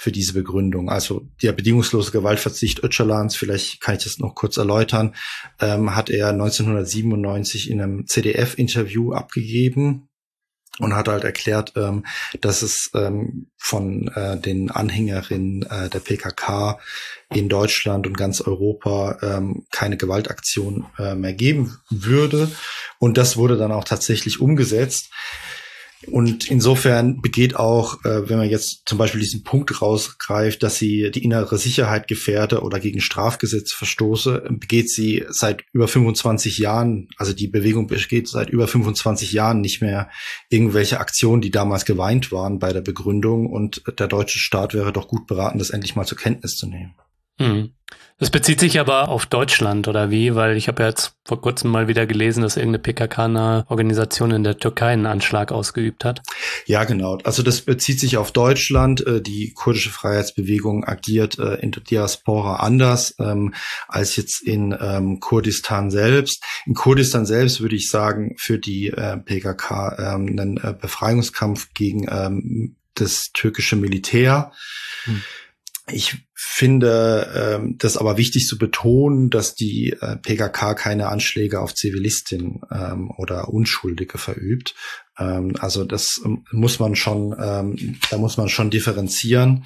für diese Begründung. Also der bedingungslose Gewaltverzicht Öcalans, vielleicht kann ich das noch kurz erläutern, ähm, hat er neunzehnhundertsiebenundneunzig in einem Z D F-Interview abgegeben und hat halt erklärt, ähm, dass es ähm, von äh, den Anhängerinnen äh, der P K K in Deutschland und ganz Europa ähm, keine Gewaltaktion äh, mehr geben würde. Und das wurde dann auch tatsächlich umgesetzt. Und insofern begeht auch, äh, wenn man jetzt zum Beispiel diesen Punkt rausgreift, dass sie die innere Sicherheit gefährde oder gegen Strafgesetze verstoße, begeht sie seit über fünfundzwanzig Jahren, also die Bewegung besteht seit über fünfundzwanzig Jahren nicht mehr irgendwelche Aktionen, die damals geweint waren bei der Begründung. Und der deutsche Staat wäre doch gut beraten, das endlich mal zur Kenntnis zu nehmen. Hm. Das bezieht sich aber auf Deutschland, oder wie? Weil ich habe ja jetzt vor kurzem mal wieder gelesen, dass irgendeine P K K-nahe Organisation in der Türkei einen Anschlag ausgeübt hat. Ja, genau. Also das bezieht sich auf Deutschland. Die kurdische Freiheitsbewegung agiert in der Diaspora anders ähm, als jetzt in ähm, Kurdistan selbst. In Kurdistan selbst würde ich sagen, führt die äh, P K K ähm, einen äh, Befreiungskampf gegen ähm, das türkische Militär. Hm. Ich finde ähm, das aber wichtig zu betonen, dass die äh, P K K keine Anschläge auf Zivilistinnen ähm, oder Unschuldige verübt. Ähm, also das ähm, muss man schon, ähm, da muss man schon differenzieren.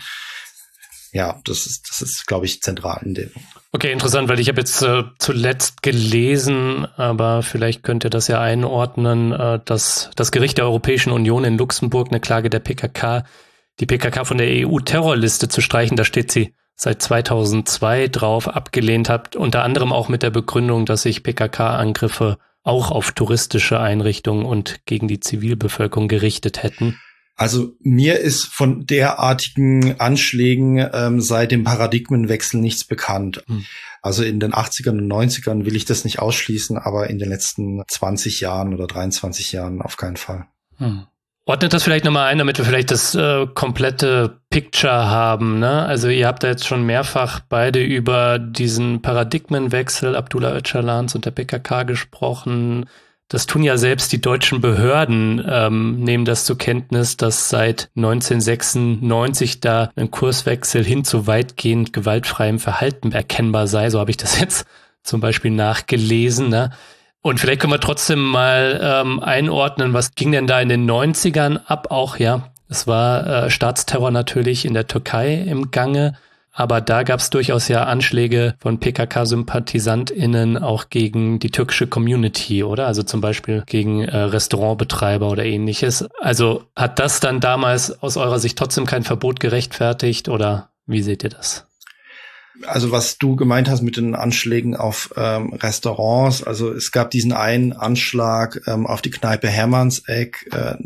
Ja, das ist, das ist, glaube ich, zentral in dem. Okay, interessant, weil ich habe jetzt äh, zuletzt gelesen, aber vielleicht könnt ihr das ja einordnen, äh, dass das Gericht der Europäischen Union in Luxemburg eine Klage der P K K die P K K von der E U-Terrorliste zu streichen, da steht sie seit zweitausendzwei drauf, abgelehnt hat, unter anderem auch mit der Begründung, dass sich P K K-Angriffe auch auf touristische Einrichtungen und gegen die Zivilbevölkerung gerichtet hätten. Also mir ist von derartigen Anschlägen ähm, seit dem Paradigmenwechsel nichts bekannt. Hm. Also in den achtzigern und neunzigern will ich das nicht ausschließen, aber in den letzten zwanzig Jahren oder dreiundzwanzig Jahren auf keinen Fall. Hm. Ordnet das vielleicht nochmal ein, damit wir vielleicht das äh, komplette Picture haben, ne? Also ihr habt da jetzt schon mehrfach beide über diesen Paradigmenwechsel Abdullah Öcalans und der P K K gesprochen. Das tun ja selbst die deutschen Behörden, ähm, nehmen das zur Kenntnis, dass seit neunzehnhundertsechsundneunzig da ein Kurswechsel hin zu weitgehend gewaltfreiem Verhalten erkennbar sei. So habe ich das jetzt zum Beispiel nachgelesen, ne? Und vielleicht können wir trotzdem mal ähm, einordnen, was ging denn da in den neunzigern ab auch, ja. Es war äh, Staatsterror natürlich in der Türkei im Gange, aber da gab es durchaus ja Anschläge von P K K-SympathisantInnen auch gegen die türkische Community, oder? Also zum Beispiel gegen äh, Restaurantbetreiber oder ähnliches. Also hat das dann damals aus eurer Sicht trotzdem kein Verbot gerechtfertigt, oder wie seht ihr das? Also was du gemeint hast mit den Anschlägen auf ähm, Restaurants, also es gab diesen einen Anschlag ähm, auf die Kneipe Hermannseck äh,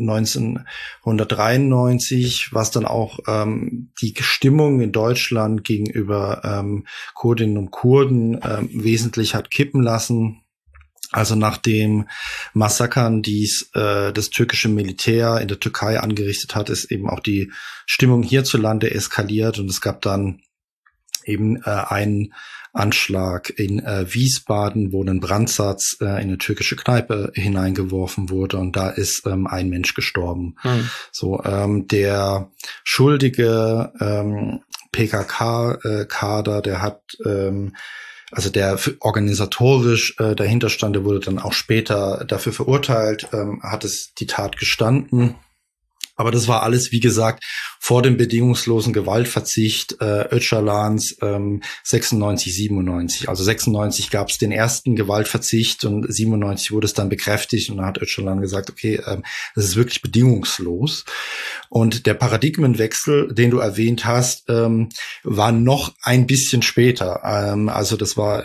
neunzehnhundertdreiundneunzig, was dann auch ähm, die Stimmung in Deutschland gegenüber ähm, Kurdinnen und Kurden ähm, wesentlich hat kippen lassen. Also nach dem Massakern, die äh, das türkische Militär in der Türkei angerichtet hat, ist eben auch die Stimmung hierzulande eskaliert und es gab dann eben äh, einen Anschlag in äh, Wiesbaden, wo ein Brandsatz äh, in eine türkische Kneipe hineingeworfen wurde und da ist ähm, ein Mensch gestorben. Mhm. So ähm, der schuldige ähm, P K K-Kader, der hat ähm, also der organisatorisch äh, dahinter stand, der wurde dann auch später dafür verurteilt, ähm, hat es die Tat gestanden. Aber das war alles, wie gesagt, vor dem bedingungslosen Gewaltverzicht äh, Öcalans ähm, sechsundneunzig, siebenundneunzig. Also sechsundneunzig gab es den ersten Gewaltverzicht und siebenundneunzig wurde es dann bekräftigt und dann hat Öcalan gesagt, okay, ähm, das ist wirklich bedingungslos. Und der Paradigmenwechsel, den du erwähnt hast, ähm, war noch ein bisschen später. Ähm, also das war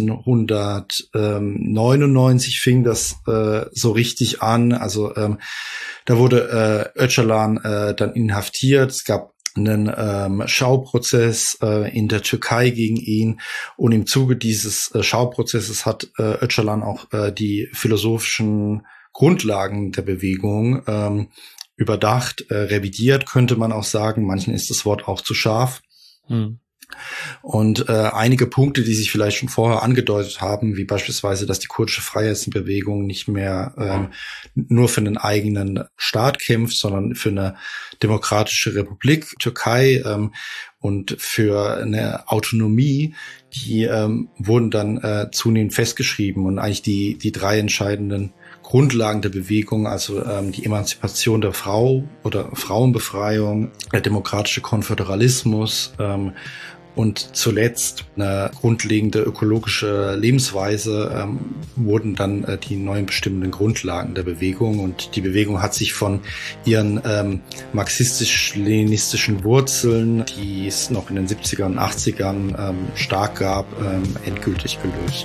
neunzehnhundertneunundneunzig fing das äh, so richtig an. Also ähm, da wurde äh, Öcalan äh, dann inhaftiert. Es gab einen ähm, Schauprozess äh, in der Türkei gegen ihn. Und im Zuge dieses äh, Schauprozesses hat äh, Öcalan auch äh, die philosophischen Grundlagen der Bewegung ähm, überdacht, äh, revidiert, könnte man auch sagen. Manchen ist das Wort auch zu scharf. Hm. Und äh, einige Punkte, die sich vielleicht schon vorher angedeutet haben, wie beispielsweise, dass die kurdische Freiheitsbewegung nicht mehr ähm, nur für einen eigenen Staat kämpft, sondern für eine demokratische Republik, Türkei, ähm, und für eine Autonomie, die ähm, wurden dann äh, zunehmend festgeschrieben. Und eigentlich die die drei entscheidenden Grundlagen der Bewegung, also ähm, die Emanzipation der Frau oder Frauenbefreiung, der demokratische Konföderalismus, ähm, und zuletzt eine grundlegende ökologische Lebensweise ähm, wurden dann äh, die neuen bestimmenden Grundlagen der Bewegung. Und die Bewegung hat sich von ihren ähm, marxistisch-leninistischen Wurzeln, die es noch in den siebzigern und achtzigern ähm, stark gab, ähm, endgültig gelöst.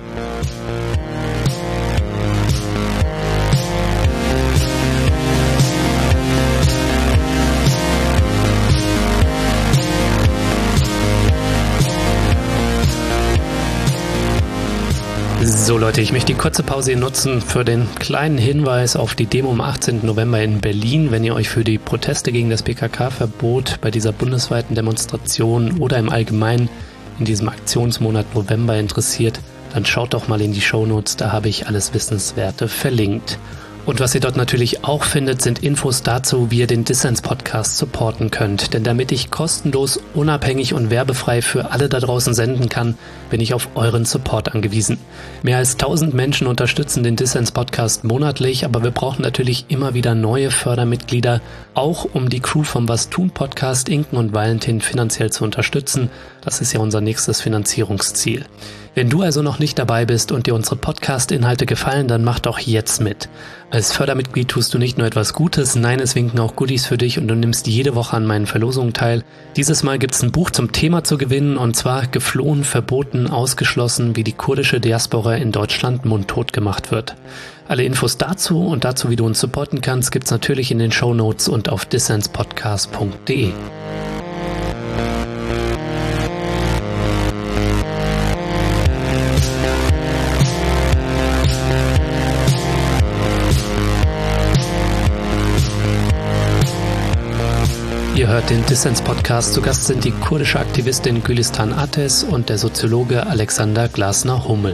So Leute, ich möchte die kurze Pause hier nutzen für den kleinen Hinweis auf die Demo am achtzehnten November in Berlin. Wenn ihr euch für die Proteste gegen das P K K-Verbot bei dieser bundesweiten Demonstration oder im Allgemeinen in diesem Aktionsmonat November interessiert, dann schaut doch mal in die Shownotes, da habe ich alles Wissenswerte verlinkt. Und was ihr dort natürlich auch findet, sind Infos dazu, wie ihr den Dissens-Podcast supporten könnt. Denn damit ich kostenlos, unabhängig und werbefrei für alle da draußen senden kann, bin ich auf euren Support angewiesen. Mehr als tausend Menschen unterstützen den Dissens-Podcast monatlich, aber wir brauchen natürlich immer wieder neue Fördermitglieder, auch um die Crew vom Was tun Podcast Inken und Valentin finanziell zu unterstützen. Das ist ja unser nächstes Finanzierungsziel. Wenn du also noch nicht dabei bist und dir unsere Podcast-Inhalte gefallen, dann mach doch jetzt mit. Als Fördermitglied tust du nicht nur etwas Gutes, nein, es winken auch Goodies für dich und du nimmst jede Woche an meinen Verlosungen teil. Dieses Mal gibt's ein Buch zum Thema zu gewinnen, und zwar Geflohen, Verboten, Ausgeschlossen, wie die kurdische Diaspora in Deutschland mundtot gemacht wird. Alle Infos dazu und dazu, wie du uns supporten kannst, gibt's natürlich in den Shownotes und auf dissenspodcast punkt de. Ihr hört den Dissens-Podcast. Zu Gast sind die kurdische Aktivistin Gülistan Ateş und der Soziologe Alexander Glasner-Hummel.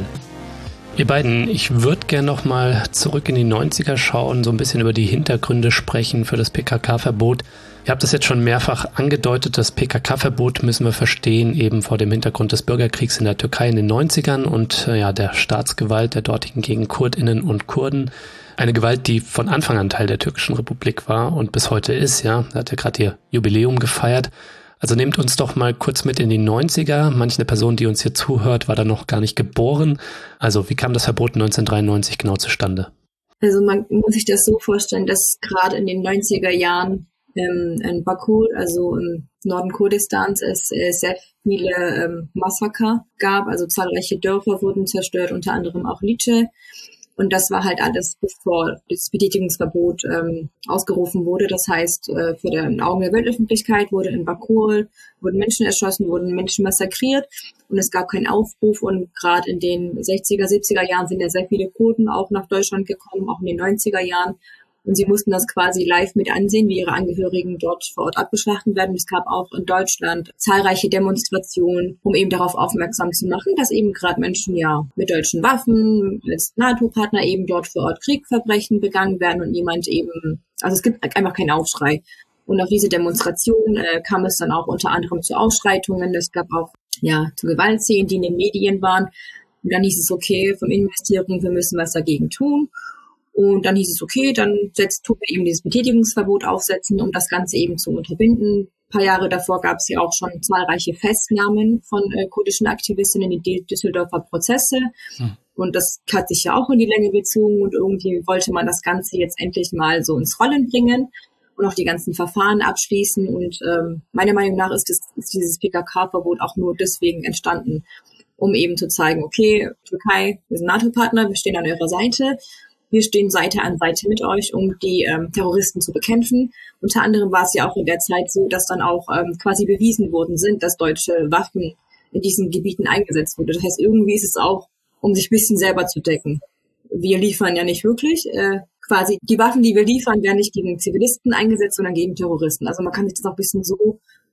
Ihr beiden, ich würde gerne noch mal zurück in die neunziger schauen, so ein bisschen über die Hintergründe sprechen für das P K K-Verbot. Ihr habt das jetzt schon mehrfach angedeutet, das P K K-Verbot müssen wir verstehen, eben vor dem Hintergrund des Bürgerkriegs in der Türkei in den neunzigern und ja der Staatsgewalt der dortigen gegen KurdInnen und Kurden. Eine Gewalt, die von Anfang an Teil der türkischen Republik war und bis heute ist, ja. Da hat ja gerade ihr Jubiläum gefeiert. Also nehmt uns doch mal kurz mit in die neunziger. Manch eine Person, die uns hier zuhört, war da noch gar nicht geboren. Also wie kam das Verbot neunzehnhundertdreiundneunzig genau zustande? Also man muss sich das so vorstellen, dass gerade in den neunziger Jahren ähm, in Baku, also im Norden Kurdistans, es äh, sehr viele ähm, Massaker gab. Also zahlreiche Dörfer wurden zerstört, unter anderem auch Lice. Und das war halt alles, bevor das Betätigungsverbot ähm, ausgerufen wurde. Das heißt, äh, für den Augen der Weltöffentlichkeit wurde in Baku, wurden Menschen erschossen, wurden Menschen massakriert und es gab keinen Aufruf. Und gerade in den sechziger, siebziger Jahren sind ja sehr viele Kurden auch nach Deutschland gekommen, auch in den neunziger Jahren. Und sie mussten das quasi live mit ansehen, wie ihre Angehörigen dort vor Ort abgeschlachtet werden. Es gab auch in Deutschland zahlreiche Demonstrationen, um eben darauf aufmerksam zu machen, dass eben gerade Menschen ja mit deutschen Waffen als NATO-Partner eben dort vor Ort Kriegsverbrechen begangen werden und jemand eben, also es gibt einfach keinen Aufschrei. Und auf diese Demonstration äh, kam es dann auch unter anderem zu Ausschreitungen. Es gab auch ja zu Gewaltszenen, die in den Medien waren. Und dann hieß es, okay, vom Innenministerium, wir müssen was dagegen tun. Und dann hieß es, okay, dann setzt, tun wir eben dieses Betätigungsverbot aufsetzen, um das Ganze eben zu unterbinden. Ein paar Jahre davor gab es ja auch schon zahlreiche Festnahmen von äh, kurdischen Aktivistinnen in die Düsseldorfer Prozesse. Hm. Und das hat sich ja auch in die Länge gezogen und irgendwie wollte man das Ganze jetzt endlich mal so ins Rollen bringen und auch die ganzen Verfahren abschließen. Und ähm, meiner Meinung nach ist, das, ist dieses P K K-Verbot auch nur deswegen entstanden, um eben zu zeigen, okay, Türkei, wir sind NATO-Partner, wir stehen an eurer Seite. Wir stehen Seite an Seite mit euch, um die ähm, Terroristen zu bekämpfen. Unter anderem war es ja auch in der Zeit so, dass dann auch ähm, quasi bewiesen worden sind, dass deutsche Waffen in diesen Gebieten eingesetzt wurden. Das heißt, irgendwie ist es auch, um sich ein bisschen selber zu decken. Wir liefern ja nicht wirklich. Äh, quasi die Waffen, die wir liefern, werden nicht gegen Zivilisten eingesetzt, sondern gegen Terroristen. Also man kann sich das auch ein bisschen so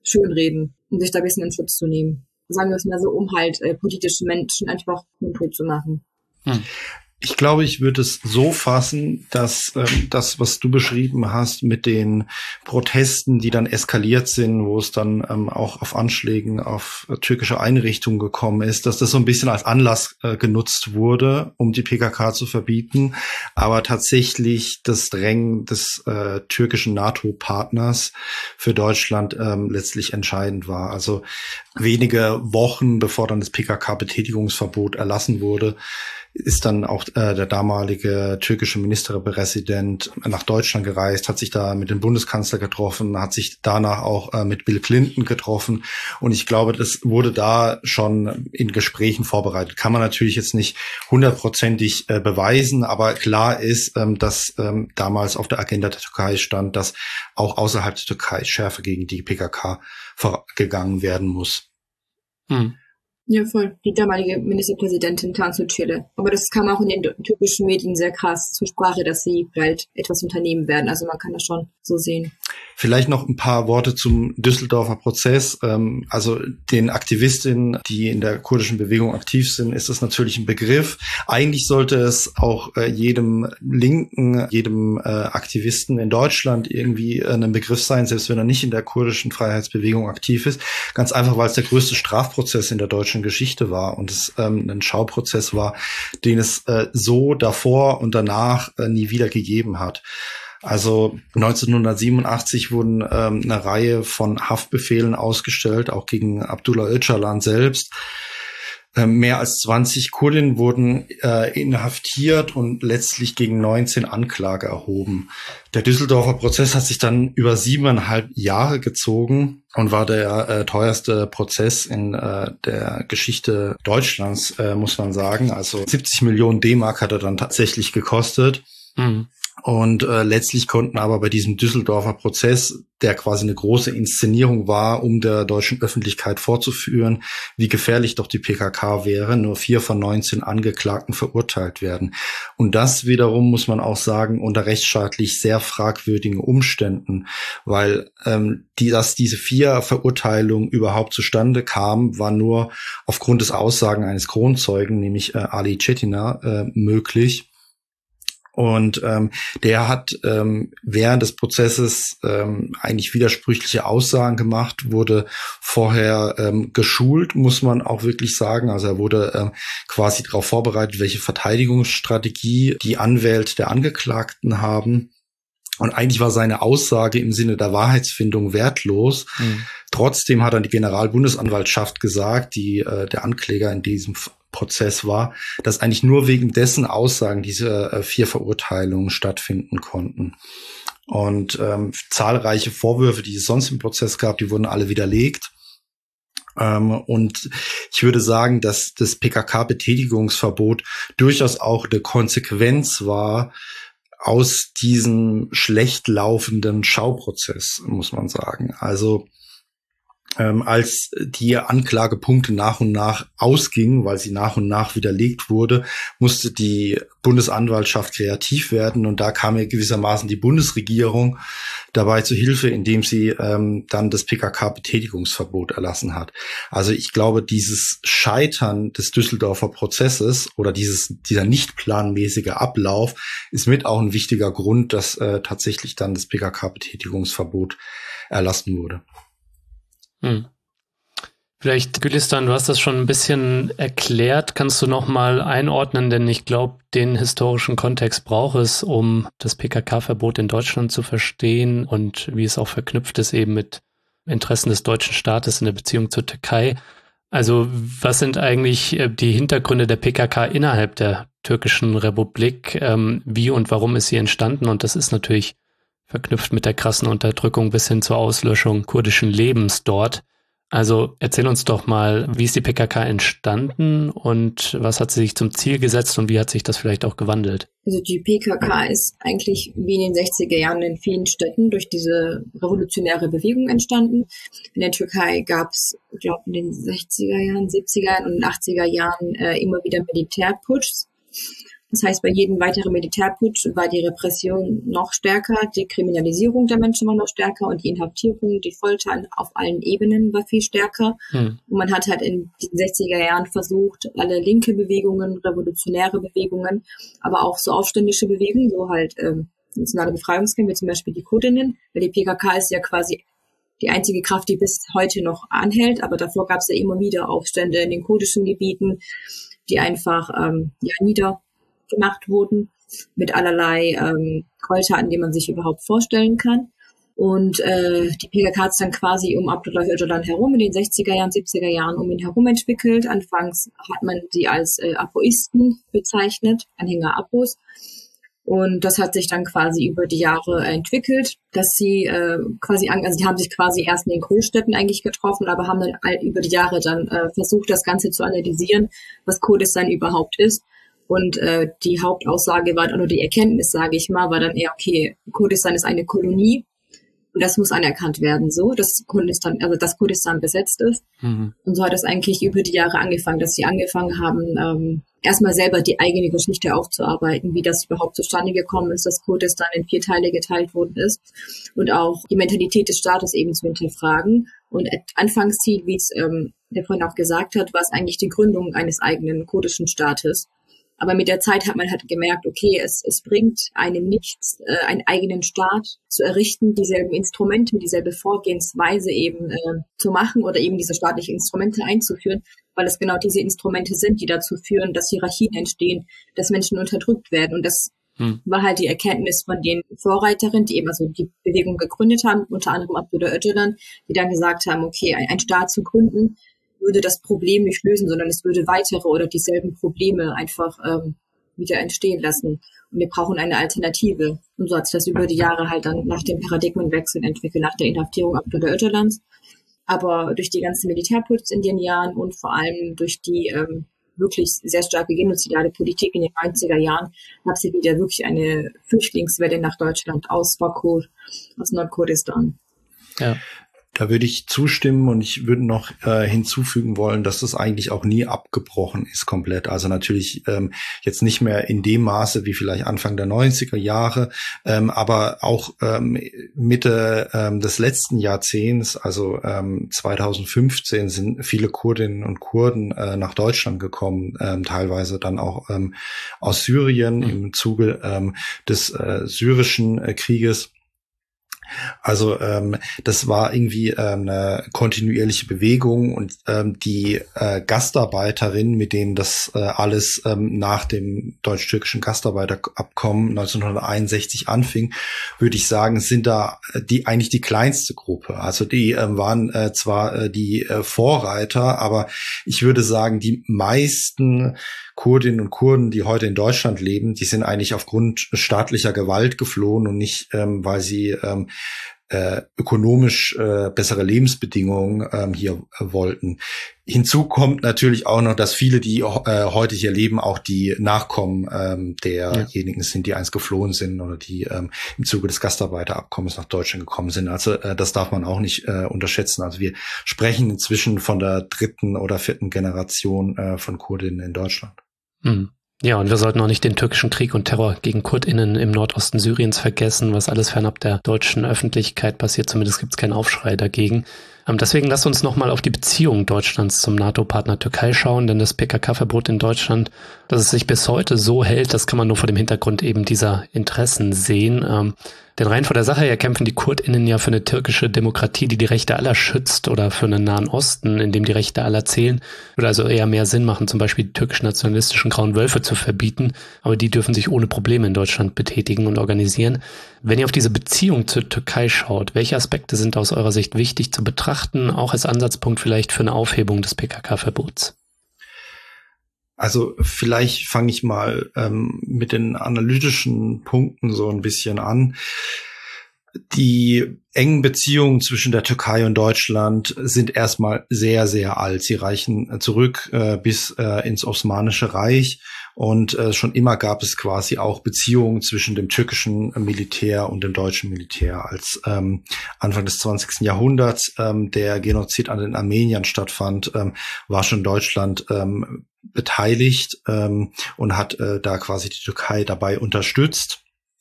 schönreden, um sich da ein bisschen in Schutz zu nehmen. Sagen wir es mal so, um halt äh, politische Menschen einfach mundtot zu machen. Hm. Ich glaube, ich würde es so fassen, dass ähm, das, was du beschrieben hast mit den Protesten, die dann eskaliert sind, wo es dann ähm, auch auf Anschlägen auf äh, türkische Einrichtungen gekommen ist, dass das so ein bisschen als Anlass äh, genutzt wurde, um die P K K zu verbieten, aber tatsächlich das Drängen des äh, türkischen NATO-Partners für Deutschland ähm, letztlich entscheidend war. Also wenige Wochen bevor dann das P K K-Betätigungsverbot erlassen wurde, ist dann auch äh, der damalige türkische Ministerpräsident nach Deutschland gereist, hat sich da mit dem Bundeskanzler getroffen, hat sich danach auch äh, mit Bill Clinton getroffen. Und ich glaube, das wurde da schon in Gesprächen vorbereitet. Kann man natürlich jetzt nicht hundertprozentig äh, beweisen, aber klar ist, ähm, dass ähm, damals auf der Agenda der Türkei stand, dass auch außerhalb der Türkei Schärfe gegen die P K K vorgegangen werden muss. Hm. Ja, voll. Die damalige Ministerpräsidentin Tansu Çiller. Aber das kam auch in den türkischen Medien sehr krass zur Sprache, dass sie bald etwas unternehmen werden. Also man kann das schon so sehen. Vielleicht noch ein paar Worte zum Düsseldorfer Prozess. Ähm, also den Aktivistinnen, die in der kurdischen Bewegung aktiv sind, ist das natürlich ein Begriff. Eigentlich sollte es auch äh, jedem Linken, jedem äh, Aktivisten in Deutschland irgendwie äh, ein Begriff sein, selbst wenn er nicht in der kurdischen Freiheitsbewegung aktiv ist. Ganz einfach, weil es der größte Strafprozess in der deutschen Geschichte war und es ähm, ein Schauprozess war, den es äh, so davor und danach äh, nie wieder gegeben hat. Also neunzehnhundertsiebenundachtzig wurden ähm, eine Reihe von Haftbefehlen ausgestellt, auch gegen Abdullah Öcalan selbst. Ähm, mehr als zwanzig Kurdinnen wurden äh, inhaftiert und letztlich gegen neunzehn Anklage erhoben. Der Düsseldorfer Prozess hat sich dann über siebeneinhalb Jahre gezogen und war der äh, teuerste Prozess in äh, der Geschichte Deutschlands, äh, muss man sagen. Also siebzig Millionen D-Mark hat er dann tatsächlich gekostet. Mhm. Und äh, letztlich konnten aber bei diesem Düsseldorfer Prozess, der quasi eine große Inszenierung war, um der deutschen Öffentlichkeit vorzuführen, wie gefährlich doch die P K K wäre, nur vier von neunzehn Angeklagten verurteilt werden. Und das wiederum, muss man auch sagen, unter rechtsstaatlich sehr fragwürdigen Umständen, weil ähm, die, dass diese vier Verurteilungen überhaupt zustande kamen, war nur aufgrund des Aussagen eines Kronzeugen, nämlich äh, Ali Cetina, äh, möglich. Und ähm, der hat ähm, während des Prozesses ähm, eigentlich widersprüchliche Aussagen gemacht, wurde vorher ähm, geschult, muss man auch wirklich sagen. Also er wurde ähm, quasi darauf vorbereitet, welche Verteidigungsstrategie die Anwälte der Angeklagten haben. Und eigentlich war seine Aussage im Sinne der Wahrheitsfindung wertlos. Mhm. Trotzdem hat dann die Generalbundesanwaltschaft gesagt, die äh, der Ankläger in diesem Prozess war, dass eigentlich nur wegen dessen Aussagen diese äh, vier Verurteilungen stattfinden konnten. Und ähm, zahlreiche Vorwürfe, die es sonst im Prozess gab, die wurden alle widerlegt. Ähm, und ich würde sagen, dass das P K K-Betätigungsverbot durchaus auch eine Konsequenz war aus diesem schlecht laufenden Schauprozess, muss man sagen. Also Ähm, als die Anklagepunkte nach und nach ausgingen, weil sie nach und nach widerlegt wurde, musste die Bundesanwaltschaft kreativ werden und da kam ja gewissermaßen die Bundesregierung dabei zu Hilfe, indem sie ähm, dann das P K K-Betätigungsverbot erlassen hat. Also ich glaube, dieses Scheitern des Düsseldorfer Prozesses oder dieses dieser nicht planmäßige Ablauf ist mit auch ein wichtiger Grund, dass äh, tatsächlich dann das P K K-Betätigungsverbot erlassen wurde. Hm. Vielleicht, Gülistan, du hast das schon ein bisschen erklärt. Kannst du noch mal einordnen, denn ich glaube, den historischen Kontext braucht es, um das P K K-Verbot in Deutschland zu verstehen und wie es auch verknüpft ist eben mit Interessen des deutschen Staates in der Beziehung zur Türkei. Also was sind eigentlich die Hintergründe der P K K innerhalb der türkischen Republik? Ähm, wie und warum ist sie entstanden? Und das ist natürlich verknüpft mit der krassen Unterdrückung bis hin zur Auslöschung kurdischen Lebens dort. Also erzähl uns doch mal, wie ist die P K K entstanden und was hat sie sich zum Ziel gesetzt und wie hat sich das vielleicht auch gewandelt? Also die P K K ist eigentlich wie in den sechziger Jahren in vielen Städten durch diese revolutionäre Bewegung entstanden. In der Türkei gab es, ich glaube, in den sechziger Jahren, siebziger Jahren und achtziger Jahren äh, immer wieder Militärputschs. Das heißt, bei jedem weiteren Militärputsch war die Repression noch stärker, die Kriminalisierung der Menschen war noch stärker und die Inhaftierung, die Folter auf allen Ebenen war viel stärker. Hm. Und man hat halt in den sechziger Jahren versucht, alle linke Bewegungen, revolutionäre Bewegungen, aber auch so aufständische Bewegungen, so halt ähm, nationale Befreiungskämpfe, wie zum Beispiel die Kurdinnen, weil die P K K ist ja quasi die einzige Kraft, die bis heute noch anhält, aber davor gab es ja immer wieder Aufstände in den kurdischen Gebieten, die einfach ähm, ja nieder gemacht wurden, mit allerlei ähm, Gräueltaten, die man sich überhaupt vorstellen kann. Und äh, die P K K hat es dann quasi um Abdullah Öcalan herum in den sechziger Jahren, siebziger Jahren um ihn herum entwickelt. Anfangs hat man sie als äh, Apoisten bezeichnet, Anhänger Apos. Und das hat sich dann quasi über die Jahre entwickelt, dass sie äh, quasi, also die haben sich quasi erst in den Großstädten eigentlich getroffen, aber haben dann über die Jahre dann äh, versucht, das Ganze zu analysieren, was Kurdistan überhaupt ist. Und äh, die Hauptaussage war, oder die Erkenntnis, sage ich mal, war dann eher, okay, Kurdistan ist eine Kolonie und das muss anerkannt werden, so, dass Kurdistan, also dass Kurdistan besetzt ist. Mhm. Und so hat es eigentlich über die Jahre angefangen, dass sie angefangen haben, ähm, erstmal selber die eigene Geschichte aufzuarbeiten, wie das überhaupt zustande gekommen ist, dass Kurdistan in vier Teile geteilt worden ist und auch die Mentalität des Staates eben zu hinterfragen. Und Anfangsziel, wie es ähm, der Freund auch gesagt hat, war es eigentlich die Gründung eines eigenen kurdischen Staates. Aber mit der Zeit hat man halt gemerkt, okay, es, es bringt einem nichts, äh, einen eigenen Staat zu errichten, dieselben Instrumente, dieselbe Vorgehensweise eben äh, zu machen oder eben diese staatlichen Instrumente einzuführen, weil es genau diese Instrumente sind, die dazu führen, dass Hierarchien entstehen, dass Menschen unterdrückt werden. Und das hm. war halt die Erkenntnis von den Vorreiterinnen, die eben also die Bewegung gegründet haben, unter anderem Abdullah Öcalan, die dann gesagt haben, okay, ein, ein Staat zu gründen, würde das Problem nicht lösen, sondern es würde weitere oder dieselben Probleme einfach ähm, wieder entstehen lassen. Und wir brauchen eine Alternative. Und so hat sich das über die Jahre halt dann nach dem Paradigmenwechsel entwickelt, nach der Inhaftierung Abdullah Öcalans. Aber durch die ganzen Militärputsch in den Jahren und vor allem durch die ähm, wirklich sehr starke genozidale Politik in den neunziger Jahren gab es wieder wirklich eine Flüchtlingswelle nach Deutschland aus Bakur, aus Nordkurdistan. Ja. Da würde ich zustimmen und ich würde noch äh, hinzufügen wollen, dass das eigentlich auch nie abgebrochen ist komplett. Also natürlich ähm, jetzt nicht mehr in dem Maße wie vielleicht Anfang der neunziger Jahre, ähm, aber auch ähm, Mitte ähm, des letzten Jahrzehnts, also ähm, zweitausendfünfzehn, sind viele Kurdinnen und Kurden äh, nach Deutschland gekommen, ähm, teilweise dann auch ähm, aus Syrien mhm. im Zuge ähm, des äh, syrischen äh, Krieges. Also ähm, das war irgendwie ähm, eine kontinuierliche Bewegung und ähm, die äh, Gastarbeiterinnen, mit denen das äh, alles ähm, nach dem deutsch-türkischen Gastarbeiterabkommen neunzehnhunderteinundsechzig anfing, würde ich sagen, sind da die eigentlich die kleinste Gruppe. Also die äh, waren äh, zwar äh, die äh, Vorreiter, aber ich würde sagen, die meisten Kurdinnen und Kurden, die heute in Deutschland leben, die sind eigentlich aufgrund staatlicher Gewalt geflohen und nicht, ähm, weil sie ähm, äh, ökonomisch äh, bessere Lebensbedingungen ähm, hier äh, wollten. Hinzu kommt natürlich auch noch, dass viele, die äh, heute hier leben, auch die Nachkommen ähm, derjenigen ja. sind, die einst geflohen sind oder die ähm, im Zuge des Gastarbeiterabkommens nach Deutschland gekommen sind. Also äh, das darf man auch nicht äh, unterschätzen. Also wir sprechen inzwischen von der dritten oder vierten Generation äh, von Kurdinnen in Deutschland. Mhm. Ja, und wir sollten auch nicht den türkischen Krieg und Terror gegen KurdInnen im Nordosten Syriens vergessen, was alles fernab der deutschen Öffentlichkeit passiert. Zumindest gibt es keinen Aufschrei dagegen. Ähm, deswegen lasst uns nochmal auf die Beziehung Deutschlands zum NATO-Partner Türkei schauen, denn das P K K-Verbot in Deutschland, dass es sich bis heute so hält, das kann man nur vor dem Hintergrund eben dieser Interessen sehen. Ähm, Denn rein von der Sache her kämpfen die KurdInnen ja für eine türkische Demokratie, die die Rechte aller schützt, oder für einen Nahen Osten, in dem die Rechte aller zählen. Würde also eher mehr Sinn machen, zum Beispiel die türkisch-nationalistischen Grauen Wölfe zu verbieten, aber die dürfen sich ohne Probleme in Deutschland betätigen und organisieren. Wenn ihr auf diese Beziehung zur Türkei schaut, welche Aspekte sind aus eurer Sicht wichtig zu betrachten, auch als Ansatzpunkt vielleicht für eine Aufhebung des P K K-Verbots? Also vielleicht fange ich mal ähm, mit den analytischen Punkten so ein bisschen an. Die engen Beziehungen zwischen der Türkei und Deutschland sind erstmal sehr, sehr alt. Sie reichen zurück äh, bis äh, ins Osmanische Reich. Und äh, schon immer gab es quasi auch Beziehungen zwischen dem türkischen Militär und dem deutschen Militär. Als ähm, Anfang des zwanzigsten Jahrhunderts ähm, der Genozid an den Armeniern stattfand, ähm, war schon Deutschland ähm, beteiligt ähm, und hat äh, da quasi die Türkei dabei unterstützt.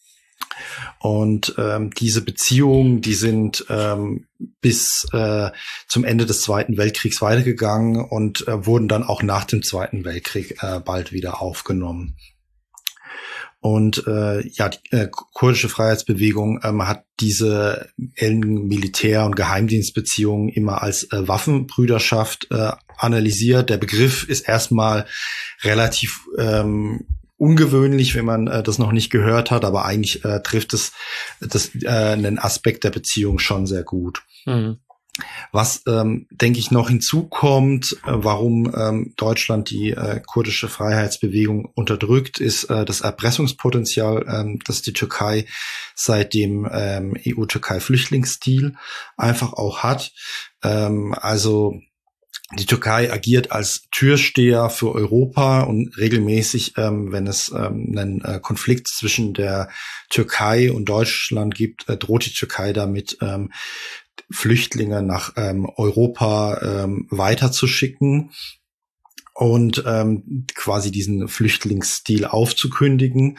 Und ähm, diese Beziehungen, die sind ähm, bis äh, zum Ende des Zweiten Weltkriegs weitergegangen und äh, wurden dann auch nach dem Zweiten Weltkrieg äh, bald wieder aufgenommen. Und äh, ja, die äh, kurdische Freiheitsbewegung ähm, hat diese engen Militär- und Geheimdienstbeziehungen immer als äh, Waffenbrüderschaft äh, analysiert. Der Begriff ist erstmal relativ ähm, ungewöhnlich, wenn man äh, das noch nicht gehört hat, aber eigentlich äh, trifft es das, äh, einen Aspekt der Beziehung schon sehr gut. Mhm. Was, ähm, denke ich, noch hinzukommt, äh, warum ähm, Deutschland die äh, kurdische Freiheitsbewegung unterdrückt, ist äh, das Erpressungspotenzial, ähm, das die Türkei seit dem ähm, E U-Türkei-Flüchtlingsdeal einfach auch hat. Ähm, also die Türkei agiert als Türsteher für Europa und regelmäßig, ähm, wenn es ähm, einen äh, Konflikt zwischen der Türkei und Deutschland gibt, äh, droht die Türkei damit, ähm, Flüchtlinge nach ähm, Europa ähm, weiterzuschicken und ähm, quasi diesen Flüchtlingsdeal aufzukündigen.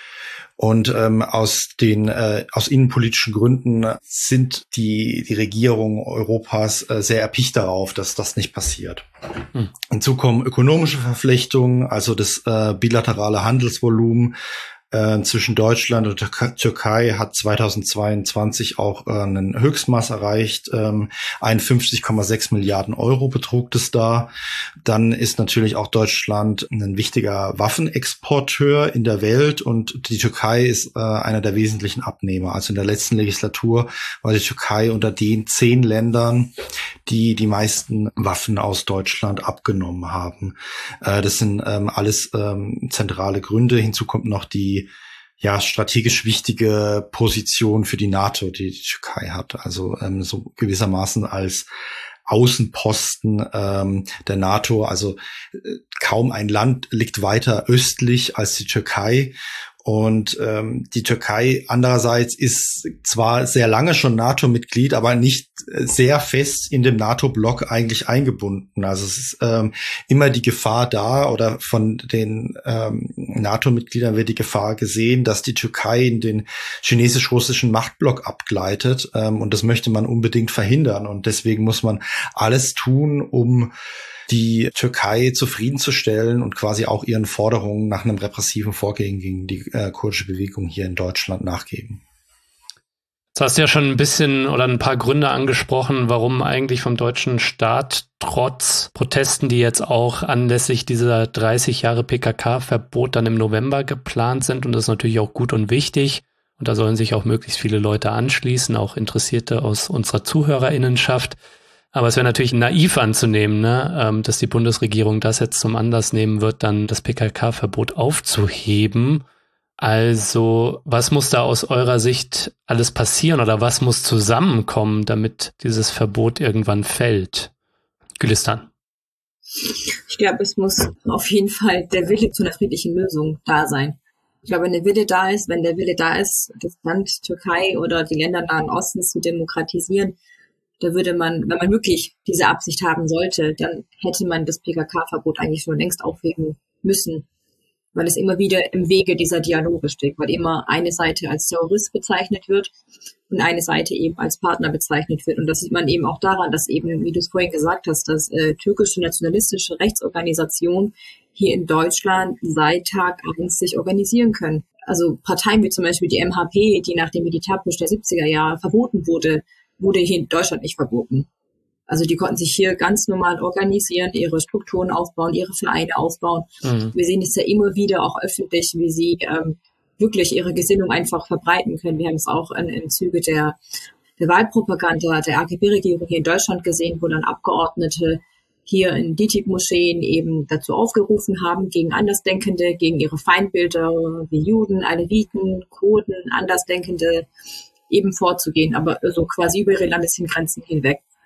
Und ähm, aus den äh, aus innenpolitischen Gründen sind die die Regierungen Europas äh, sehr erpicht darauf, dass das nicht passiert. Hm. Hinzu kommen ökonomische Verflechtungen, also das äh, bilaterale Handelsvolumen äh, zwischen Deutschland und Tür- Türkei hat zweitausendzweiundzwanzig auch äh, einen Höchstmaß erreicht. Ähm, einundfünfzig Komma sechs Milliarden Euro betrug es da. Dann ist natürlich auch Deutschland ein wichtiger Waffenexporteur in der Welt und die Türkei ist äh, einer der wesentlichen Abnehmer. Also in der letzten Legislatur war die Türkei unter den zehn Ländern, die die meisten Waffen aus Deutschland abgenommen haben. Äh, das sind ähm, alles ähm, zentrale Gründe. Hinzu kommt noch die ja strategisch wichtige Position für die NATO, die die Türkei hat. Also ähm, so gewissermaßen als Außenposten ähm, der NATO. Also äh, kaum ein Land liegt weiter östlich als die Türkei. Und ähm, die Türkei andererseits ist zwar sehr lange schon NATO-Mitglied, aber nicht sehr fest in dem NATO-Block eigentlich eingebunden. Also es ist ähm, immer die Gefahr da oder von den ähm, NATO-Mitgliedern wird die Gefahr gesehen, dass die Türkei in den chinesisch-russischen Machtblock abgleitet. Ähm, und das möchte man unbedingt verhindern. Und deswegen muss man alles tun, um die Türkei zufriedenzustellen und quasi auch ihren Forderungen nach einem repressiven Vorgehen gegen die äh, kurdische Bewegung hier in Deutschland nachgeben. Du hast ja schon ein bisschen oder ein paar Gründe angesprochen, warum eigentlich vom deutschen Staat trotz Protesten, die jetzt auch anlässlich dieser dreißig Jahre P K K-Verbot dann im November geplant sind, und das ist natürlich auch gut und wichtig, und da sollen sich auch möglichst viele Leute anschließen, auch Interessierte aus unserer ZuhörerInnenschaft. Aber es wäre natürlich naiv anzunehmen, ne, dass die Bundesregierung das jetzt zum Anlass nehmen wird, dann das P K K-Verbot aufzuheben. Also was muss da aus eurer Sicht alles passieren oder was muss zusammenkommen, damit dieses Verbot irgendwann fällt? Gülistan. Ich glaube, es muss auf jeden Fall der Wille zu einer friedlichen Lösung da sein. Ich glaube, wenn der Wille da ist, wenn der Wille da ist, das Land Türkei oder die Länder Nahen Ostens zu demokratisieren, da würde man, wenn man wirklich diese Absicht haben sollte, dann hätte man das P K K-Verbot eigentlich schon längst aufheben müssen, weil es immer wieder im Wege dieser Dialoge steht, weil immer eine Seite als Terrorist bezeichnet wird und eine Seite eben als Partner bezeichnet wird. Und das sieht man eben auch daran, dass eben, wie du es vorhin gesagt hast, dass äh, türkische nationalistische Rechtsorganisationen hier in Deutschland seit Tag eins sich organisieren können. Also Parteien wie zum Beispiel die M H P, die nach dem Militärputsch der siebziger Jahre verboten wurde, wurde hier in Deutschland nicht verboten. Also die konnten sich hier ganz normal organisieren, ihre Strukturen aufbauen, ihre Vereine aufbauen. Mhm. Wir sehen es ja immer wieder auch öffentlich, wie sie ähm, wirklich ihre Gesinnung einfach verbreiten können. Wir haben es auch in, im Zuge der, der Wahlpropaganda der A K P-Regierung hier in Deutschland gesehen, wo dann Abgeordnete hier in D I T I B-Moscheen eben dazu aufgerufen haben, gegen Andersdenkende, gegen ihre Feindbilder wie Juden, Aleviten, Kurden, Andersdenkende eben vorzugehen, aber so quasi über ihre Landesgrenzen hinweg.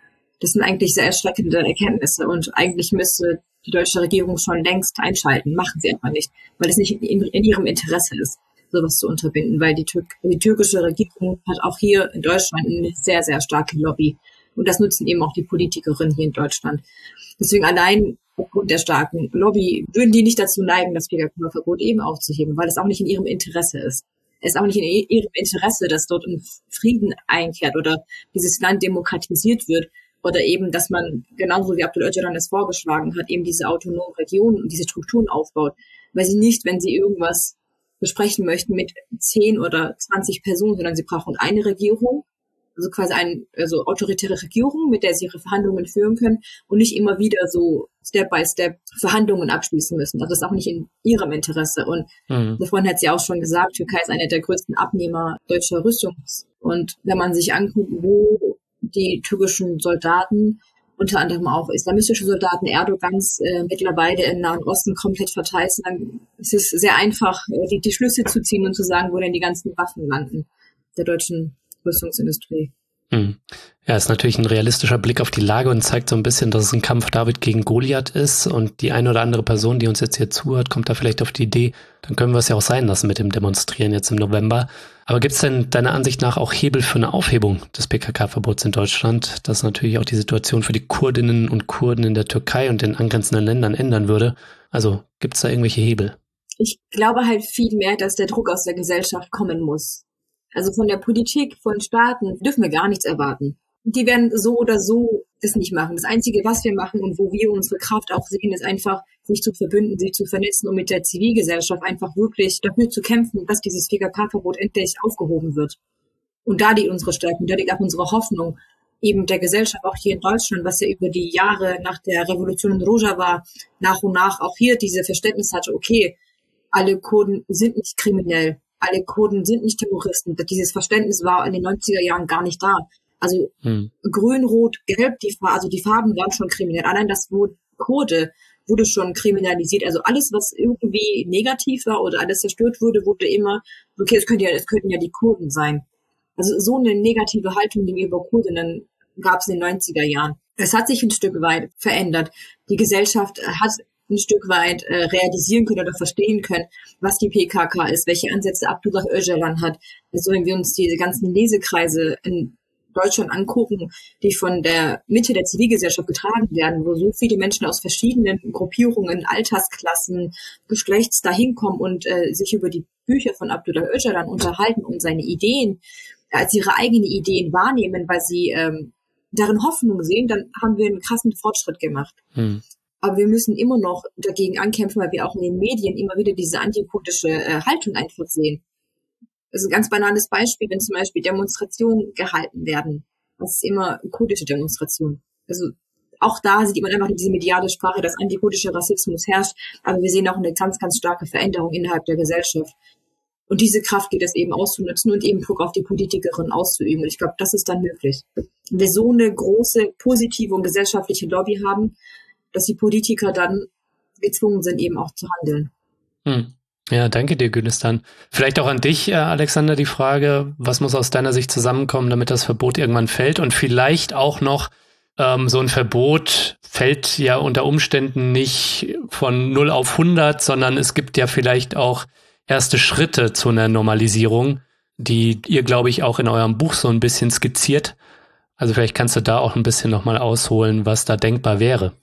Das sind eigentlich sehr erschreckende Erkenntnisse und eigentlich müsste die deutsche Regierung schon längst einschalten. Machen sie einfach nicht, weil es nicht in, in ihrem Interesse ist, sowas zu unterbinden, weil die, Tür die türkische Regierung hat auch hier in Deutschland eine sehr, sehr starke Lobby. Und das nutzen eben auch die Politikerinnen hier in Deutschland. Deswegen allein aufgrund der starken Lobby würden die nicht dazu neigen, das P K K-Verbot eben aufzuheben, weil es auch nicht in ihrem Interesse ist. Es ist auch nicht in ihrem Interesse, dass dort ein Frieden einkehrt oder dieses Land demokratisiert wird oder eben, dass man, genauso wie Abdul Öcalan es vorgeschlagen hat, eben diese autonomen Regionen und diese Strukturen aufbaut. Weil sie nicht, wenn sie irgendwas besprechen möchten mit zehn oder zwanzig Personen, sondern sie brauchen eine Regierung, also quasi eine also autoritäre Regierung, mit der sie ihre Verhandlungen führen können und nicht immer wieder so Step by Step Verhandlungen abschließen müssen. Das ist auch nicht in ihrem Interesse. Und mhm. davon hat sie auch schon gesagt, Türkei ist einer der größten Abnehmer deutscher Rüstung. Und wenn man sich anguckt, wo die türkischen Soldaten, unter anderem auch islamistische Soldaten Erdogans, äh, mittlerweile im Nahen Osten komplett verteilt sind, dann ist es sehr einfach, die, die Schlüsse zu ziehen und zu sagen, wo denn die ganzen Waffen landen der deutschen Rüstungsindustrie. Hm. Ja, ist natürlich ein realistischer Blick auf die Lage und zeigt so ein bisschen, dass es ein Kampf David gegen Goliath ist und die eine oder andere Person, die uns jetzt hier zuhört, kommt da vielleicht auf die Idee, dann können wir es ja auch sein lassen mit dem Demonstrieren jetzt im November. Aber gibt es denn deiner Ansicht nach auch Hebel für eine Aufhebung des P K K-Verbots in Deutschland, das natürlich auch die Situation für die Kurdinnen und Kurden in der Türkei und den angrenzenden Ländern ändern würde? Also gibt es da irgendwelche Hebel? Ich glaube halt viel mehr, dass der Druck aus der Gesellschaft kommen muss. Also von der Politik, von Staaten dürfen wir gar nichts erwarten. Die werden so oder so das nicht machen. Das Einzige, was wir machen und wo wir unsere Kraft auch sehen, ist einfach, sich zu verbünden, sich zu vernetzen und mit der Zivilgesellschaft einfach wirklich dafür zu kämpfen, dass dieses P K K-Verbot endlich aufgehoben wird. Und da liegt unsere Stärke, da liegt auch unsere Hoffnung, eben der Gesellschaft, auch hier in Deutschland, was ja über die Jahre nach der Revolution in Rojava nach und nach auch hier diese Verständnis hatte, okay, alle Kurden sind nicht kriminell. Alle Kurden sind nicht Terroristen. Dieses Verständnis war in den neunziger Jahren gar nicht da. Also hm. grün, rot, gelb, die, also die Farben waren schon kriminell. Allein das Wort Kurde wurde schon kriminalisiert. Also alles, was irgendwie negativ war oder alles zerstört wurde, wurde immer, okay, es könnten ja, es könnten ja die Kurden sein. Also so eine negative Haltung gegenüber Kurdinnen gab es in den neunziger Jahren. Es hat sich ein Stück weit verändert. Die Gesellschaft hat ein Stück weit äh, realisieren können oder verstehen können, was die P K K ist, welche Ansätze Abdullah Öcalan hat. Also wenn wir uns diese ganzen Lesekreise in Deutschland angucken, die von der Mitte der Zivilgesellschaft getragen werden, wo so viele Menschen aus verschiedenen Gruppierungen, Altersklassen, Geschlechts dahin kommen und äh, sich über die Bücher von Abdullah Öcalan unterhalten und seine Ideen als ihre eigenen Ideen wahrnehmen, weil sie ähm, darin Hoffnung sehen, dann haben wir einen krassen Fortschritt gemacht. Hm. Aber wir müssen immer noch dagegen ankämpfen, weil wir auch in den Medien immer wieder diese antikurdische äh, Haltung einfach sehen. Das ist ein ganz banales Beispiel, wenn zum Beispiel Demonstrationen gehalten werden. Das ist immer kurdische Demonstrationen. Also auch da sieht man einfach diese mediale Sprache, dass antikurdischer Rassismus herrscht. Aber wir sehen auch eine ganz, ganz starke Veränderung innerhalb der Gesellschaft. Und diese Kraft geht es eben auszunutzen und eben Druck auf die Politikerin auszuüben. Und ich glaube, das ist dann möglich. Wenn wir so eine große, positive und gesellschaftliche Lobby haben, dass die Politiker dann gezwungen sind, eben auch zu handeln. Hm. Ja, danke dir, Gülistan. Vielleicht auch an dich, äh, Alexander, die Frage, was muss aus deiner Sicht zusammenkommen, damit das Verbot irgendwann fällt? Und vielleicht auch noch, ähm, so ein Verbot fällt ja unter Umständen nicht von null auf hundert, sondern es gibt ja vielleicht auch erste Schritte zu einer Normalisierung, die ihr, glaube ich, auch in eurem Buch so ein bisschen skizziert. Also vielleicht kannst du da auch ein bisschen nochmal ausholen, was da denkbar wäre.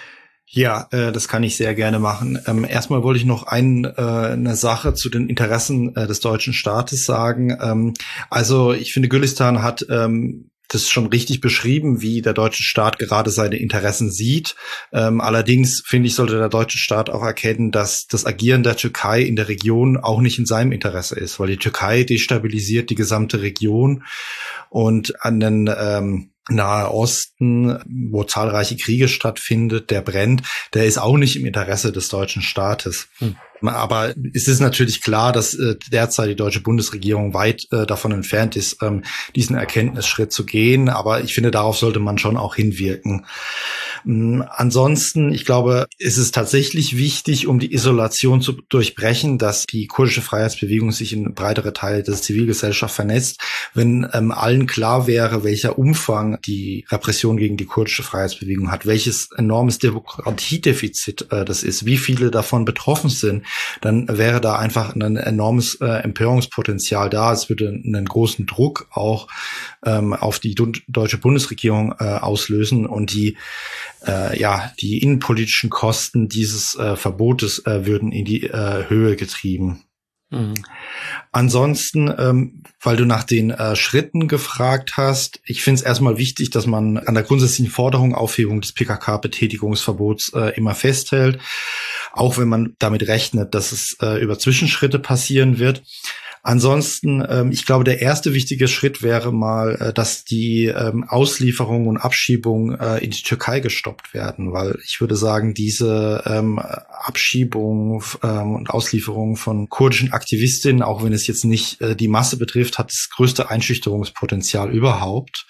Ja, äh, das kann ich sehr gerne machen. Ähm, erstmal wollte ich noch ein, äh, eine Sache zu den Interessen äh, des deutschen Staates sagen. Ähm, also ich finde, Gülistan hat ähm, das schon richtig beschrieben, wie der deutsche Staat gerade seine Interessen sieht. Ähm, allerdings, finde ich, sollte der deutsche Staat auch erkennen, dass das Agieren der Türkei in der Region auch nicht in seinem Interesse ist, weil die Türkei destabilisiert die gesamte Region und an den ähm, Nahe Osten, wo zahlreiche Kriege stattfindet, der brennt, der ist auch nicht im Interesse des deutschen Staates. Hm. Aber es ist natürlich klar, dass äh, derzeit die deutsche Bundesregierung weit äh, davon entfernt ist, ähm, diesen Erkenntnisschritt zu gehen. Aber ich finde, darauf sollte man schon auch hinwirken. Ansonsten, ich glaube, ist es tatsächlich wichtig, um die Isolation zu durchbrechen, dass die kurdische Freiheitsbewegung sich in breitere Teile der Zivilgesellschaft vernetzt. Wenn ähm, allen klar wäre, welcher Umfang die Repression gegen die kurdische Freiheitsbewegung hat, welches enormes Demokratiedefizit äh, das ist, wie viele davon betroffen sind, dann wäre da einfach ein enormes äh, Empörungspotenzial da. Es würde einen großen Druck auch ähm, auf die deutsche Bundesregierung äh, auslösen und die Äh, ja, die innenpolitischen Kosten dieses äh, Verbotes äh, würden in die äh, Höhe getrieben. Mhm. Ansonsten, ähm, weil du nach den äh, Schritten gefragt hast, ich finde es erstmal wichtig, dass man an der grundsätzlichen Forderung Aufhebung des P K K-Betätigungsverbots äh, immer festhält, auch wenn man damit rechnet, dass es äh, über Zwischenschritte passieren wird. Ansonsten, ähm, ich glaube, der erste wichtige Schritt wäre mal, äh, dass die ähm, Auslieferung und Abschiebung äh, in die Türkei gestoppt werden, weil ich würde sagen, diese ähm, Abschiebung ähm, und Auslieferung von kurdischen Aktivistinnen, auch wenn es jetzt nicht äh, die Masse betrifft, hat das größte Einschüchterungspotenzial überhaupt.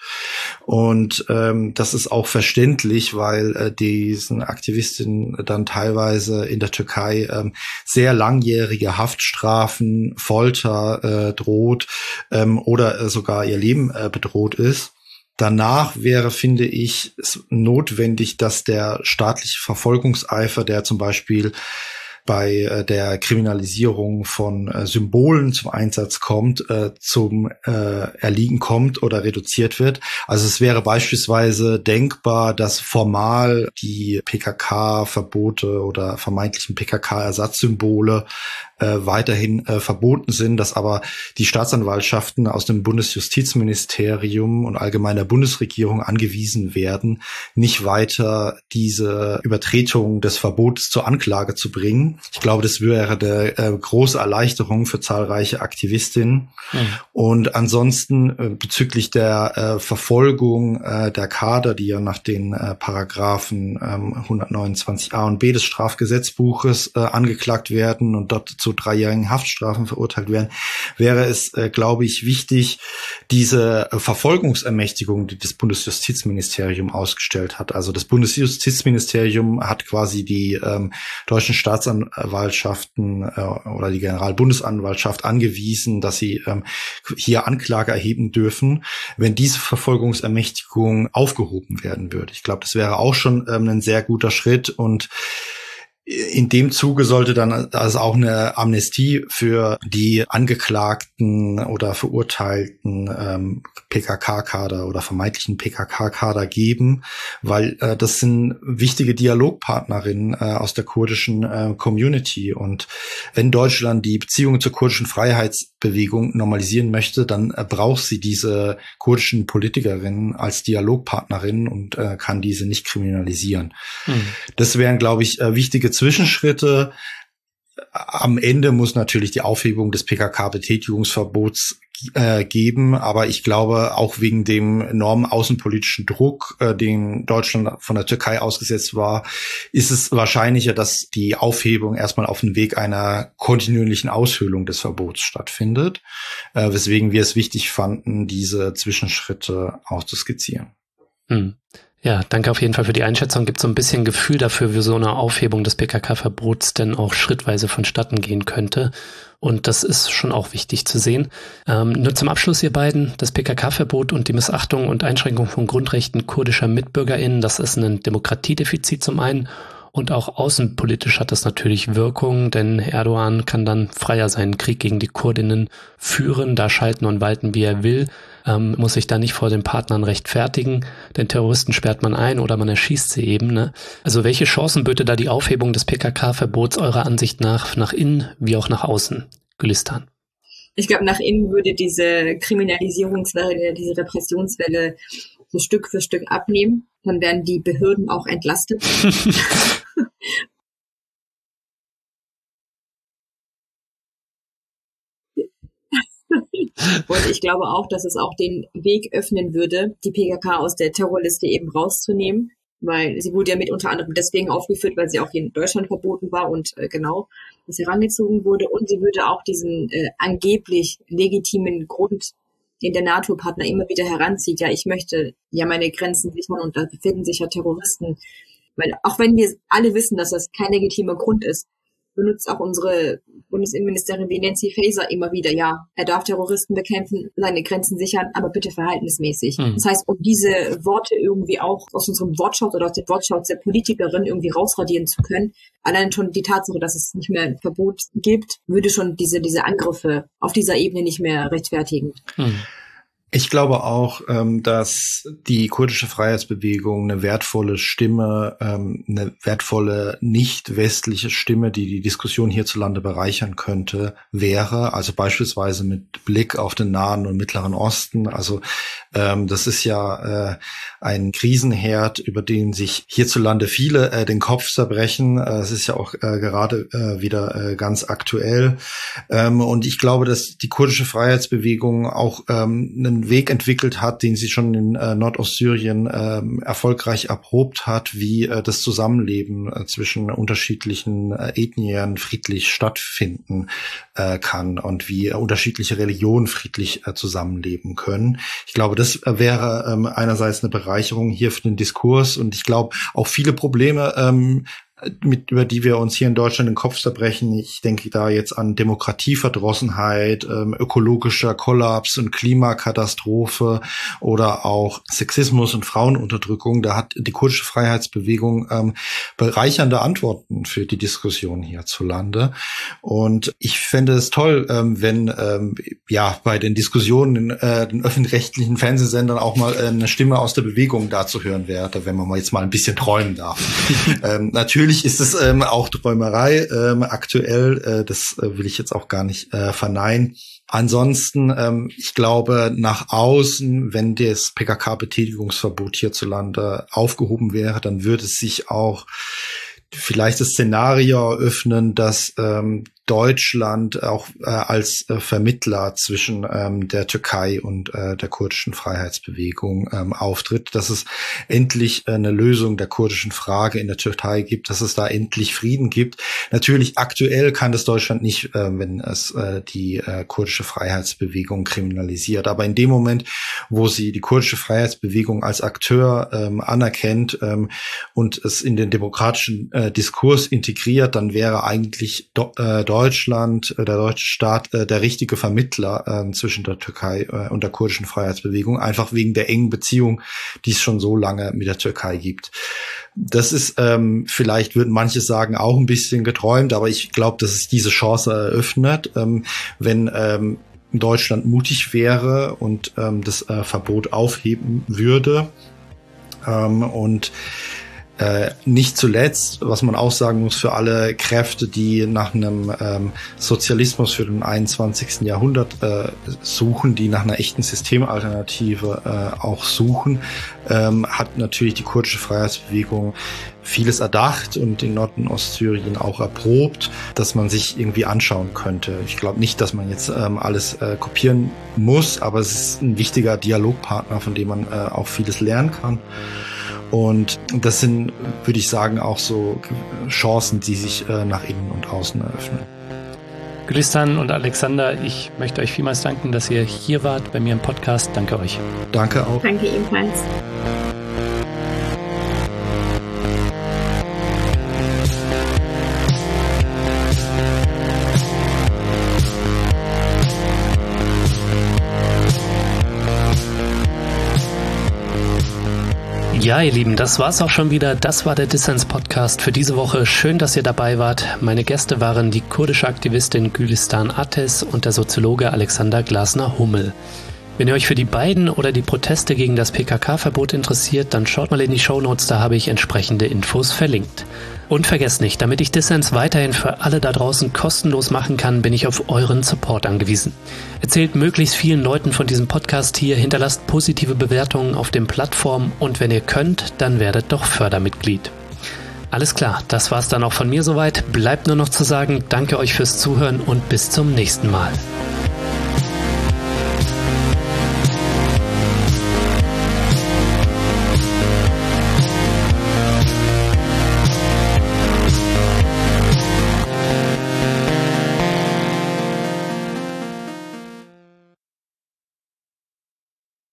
Und ähm, das ist auch verständlich, weil äh, diesen Aktivistinnen dann teilweise in der Türkei ähm, sehr langjährige Haftstrafen, Folter äh, droht ähm, oder äh, sogar ihr Leben äh, bedroht ist. Danach wäre, finde ich, es notwendig, dass der staatliche Verfolgungseifer, der zum Beispiel bei äh, der Kriminalisierung von äh, Symbolen zum Einsatz kommt, äh, zum äh, Erliegen kommt oder reduziert wird. Also es wäre beispielsweise denkbar, dass formal die P K K-Verbote oder vermeintlichen P K K-Ersatzsymbole äh, weiterhin äh, verboten sind, dass aber die Staatsanwaltschaften aus dem Bundesjustizministerium und allgemein der Bundesregierung angewiesen werden, nicht weiter diese Übertretung des Verbotes zur Anklage zu bringen. Ich glaube, das wäre eine äh, große Erleichterung für zahlreiche Aktivistinnen. Mhm. Und ansonsten äh, bezüglich der äh, Verfolgung äh, der Kader, die ja nach den äh, Paragraphen ähm, hundertneunundzwanzig a und b des Strafgesetzbuches äh, angeklagt werden und dort zu dreijährigen Haftstrafen verurteilt werden, wäre es, äh, glaube ich, wichtig, diese äh, Verfolgungsermächtigung, die das Bundesjustizministerium ausgestellt hat. Also das Bundesjustizministerium hat quasi die ähm, deutschen Staatsanwaltschaften äh, oder die Generalbundesanwaltschaft angewiesen, dass sie ähm, hier Anklage erheben dürfen, wenn diese Verfolgungsermächtigung aufgehoben werden würde. Ich glaube, das wäre auch schon ähm, ein sehr guter Schritt und in dem Zuge sollte dann also auch eine Amnestie für die Angeklagten oder verurteilten ähm, P K K-Kader oder vermeintlichen P K K-Kader geben, weil äh, das sind wichtige Dialogpartnerinnen äh, aus der kurdischen äh, Community. Und wenn Deutschland die Beziehungen zur kurdischen Freiheitsbewegung normalisieren möchte, dann äh, braucht sie diese kurdischen Politikerinnen als Dialogpartnerinnen und äh, kann diese nicht kriminalisieren. Hm. Das wären, glaube ich, äh, wichtige Zwischenschritte. Am Ende muss natürlich die Aufhebung des P K K-Betätigungsverbots äh, geben, aber ich glaube, auch wegen dem enormen außenpolitischen Druck, äh, den Deutschland von der Türkei ausgesetzt war, ist es wahrscheinlicher, dass die Aufhebung erstmal auf dem Weg einer kontinuierlichen Aushöhlung des Verbots stattfindet, äh, weswegen wir es wichtig fanden, diese Zwischenschritte auch zu skizzieren. Hm. Ja, danke auf jeden Fall für die Einschätzung. Gibt so ein bisschen Gefühl dafür, wie so eine Aufhebung des P K K-Verbots denn auch schrittweise vonstatten gehen könnte. Und das ist schon auch wichtig zu sehen. Ähm, nur zum Abschluss, ihr beiden, das P K K-Verbot und die Missachtung und Einschränkung von Grundrechten kurdischer MitbürgerInnen, das ist ein Demokratiedefizit zum einen. Und auch außenpolitisch hat das natürlich Wirkung, denn Erdogan kann dann freier seinen Krieg gegen die Kurdinnen führen, da schalten und walten, wie er will, ähm, muss sich da nicht vor den Partnern rechtfertigen, denn Terroristen sperrt man ein oder man erschießt sie eben. Ne? Also welche Chancen böte da die Aufhebung des P K K-Verbots eurer Ansicht nach nach innen wie auch nach außen? Gülistan. Ich glaube, nach innen würde diese Kriminalisierungswelle, diese Repressionswelle so Stück für Stück abnehmen. Dann werden die Behörden auch entlastet. Und ich glaube auch, dass es auch den Weg öffnen würde, die P K K aus der Terrorliste eben rauszunehmen, weil sie wurde ja mit unter anderem deswegen aufgeführt, weil sie auch hier in Deutschland verboten war und äh, genau, dass sie herangezogen wurde. Und sie würde auch diesen äh, angeblich legitimen Grund, den der NATO-Partner immer wieder heranzieht. Ja, ich möchte ja meine Grenzen sichern und da befinden sich ja Terroristen. Weil auch wenn wir alle wissen, dass das kein legitimer Grund ist, benutzt auch unsere Bundesinnenministerin wie Nancy Faeser immer wieder, ja, er darf Terroristen bekämpfen, seine Grenzen sichern, aber bitte verhaltensmäßig. Mhm. Das heißt, um diese Worte irgendwie auch aus unserem Wortschatz oder aus dem Wortschatz der Politikerin irgendwie rausradieren zu können, allein schon die Tatsache, dass es nicht mehr ein Verbot gibt, würde schon diese, diese Angriffe auf dieser Ebene nicht mehr rechtfertigen. Mhm. Ich glaube auch, dass die kurdische Freiheitsbewegung eine wertvolle Stimme, eine wertvolle nicht-westliche Stimme, die die Diskussion hierzulande bereichern könnte, wäre. Also beispielsweise mit Blick auf den Nahen und Mittleren Osten. Also das ist ja ein Krisenherd, über den sich hierzulande viele den Kopf zerbrechen. Es ist ja auch gerade wieder ganz aktuell. Und ich glaube, dass die kurdische Freiheitsbewegung auch einen Weg entwickelt hat, den sie schon in äh, Nordostsyrien äh, erfolgreich erprobt hat, wie äh, das Zusammenleben äh, zwischen unterschiedlichen äh, Ethnien friedlich stattfinden äh, kann und wie äh, unterschiedliche Religionen friedlich äh, zusammenleben können. Ich glaube, das äh, wäre ähm, einerseits eine Bereicherung hier für den Diskurs und ich glaube auch viele Probleme, ähm, mit, über die wir uns hier in Deutschland den Kopf zerbrechen. Ich denke da jetzt an Demokratieverdrossenheit, ähm, ökologischer Kollaps und Klimakatastrophe oder auch Sexismus und Frauenunterdrückung. Da hat die kurdische Freiheitsbewegung ähm, bereichernde Antworten für die Diskussion hierzulande. Und ich fände es toll, ähm, wenn ähm, ja bei den Diskussionen in äh, den öffentlich-rechtlichen Fernsehsendern auch mal äh, eine Stimme aus der Bewegung da zu hören wäre, wenn man mal jetzt mal ein bisschen träumen darf. ähm, natürlich ist es ähm, auch Träumerei ähm, aktuell, äh, das äh, will ich jetzt auch gar nicht äh, verneinen. Ansonsten, ähm, ich glaube, nach außen, wenn das P K K-Betätigungsverbot hierzulande aufgehoben wäre, dann würde es sich auch vielleicht das Szenario eröffnen, dass ähm, Deutschland auch äh, als äh, Vermittler zwischen ähm, der Türkei und äh, der kurdischen Freiheitsbewegung ähm, auftritt, dass es endlich äh, eine Lösung der kurdischen Frage in der Türkei gibt, dass es da endlich Frieden gibt. Natürlich aktuell kann das Deutschland nicht, äh, wenn es äh, die äh, kurdische Freiheitsbewegung kriminalisiert. Aber in dem Moment, wo sie die kurdische Freiheitsbewegung als Akteur ähm, anerkennt ähm, und es in den demokratischen äh, Diskurs integriert, dann wäre eigentlich do- äh, Deutschland, der deutsche Staat, äh, der richtige Vermittler äh, zwischen der Türkei äh, und der kurdischen Freiheitsbewegung, einfach wegen der engen Beziehung, die es schon so lange mit der Türkei gibt. Das ist, ähm, vielleicht würden manche sagen, auch ein bisschen geträumt, aber ich glaube, dass es diese Chance eröffnet, ähm, wenn ähm, Deutschland mutig wäre und ähm, das äh, Verbot aufheben würde. Ähm, und Äh, nicht zuletzt, was man auch sagen muss, für alle Kräfte, die nach einem ähm, Sozialismus für den einundzwanzigsten Jahrhundert äh, suchen, die nach einer echten Systemalternative äh, auch suchen, ähm, hat natürlich die kurdische Freiheitsbewegung vieles erdacht und in Nord- und Ostsyrien auch erprobt, dass man sich irgendwie anschauen könnte. Ich glaube nicht, dass man jetzt ähm, alles äh, kopieren muss, aber es ist ein wichtiger Dialogpartner, von dem man äh, auch vieles lernen kann. Und das sind, würde ich sagen, auch so Chancen, die sich äh, nach innen und außen eröffnen. Gülistan und Alexander, ich möchte euch vielmals danken, dass ihr hier wart bei mir im Podcast. Danke euch. Danke auch. Danke ebenfalls. Ja, ihr Lieben, das war's auch schon wieder. Das war der Dissens-Podcast für diese Woche. Schön, dass ihr dabei wart. Meine Gäste waren die kurdische Aktivistin Gülistan Ateş und der Soziologe Alexander Glasner-Hummel. Wenn ihr euch für die beiden oder die Proteste gegen das P K K-Verbot interessiert, dann schaut mal in die Shownotes, da habe ich entsprechende Infos verlinkt. Und vergesst nicht, damit ich Dissens weiterhin für alle da draußen kostenlos machen kann, bin ich auf euren Support angewiesen. Erzählt möglichst vielen Leuten von diesem Podcast hier, hinterlasst positive Bewertungen auf den Plattformen und wenn ihr könnt, dann werdet doch Fördermitglied. Alles klar, das war's dann auch von mir soweit. Bleibt nur noch zu sagen, danke euch fürs Zuhören und bis zum nächsten Mal.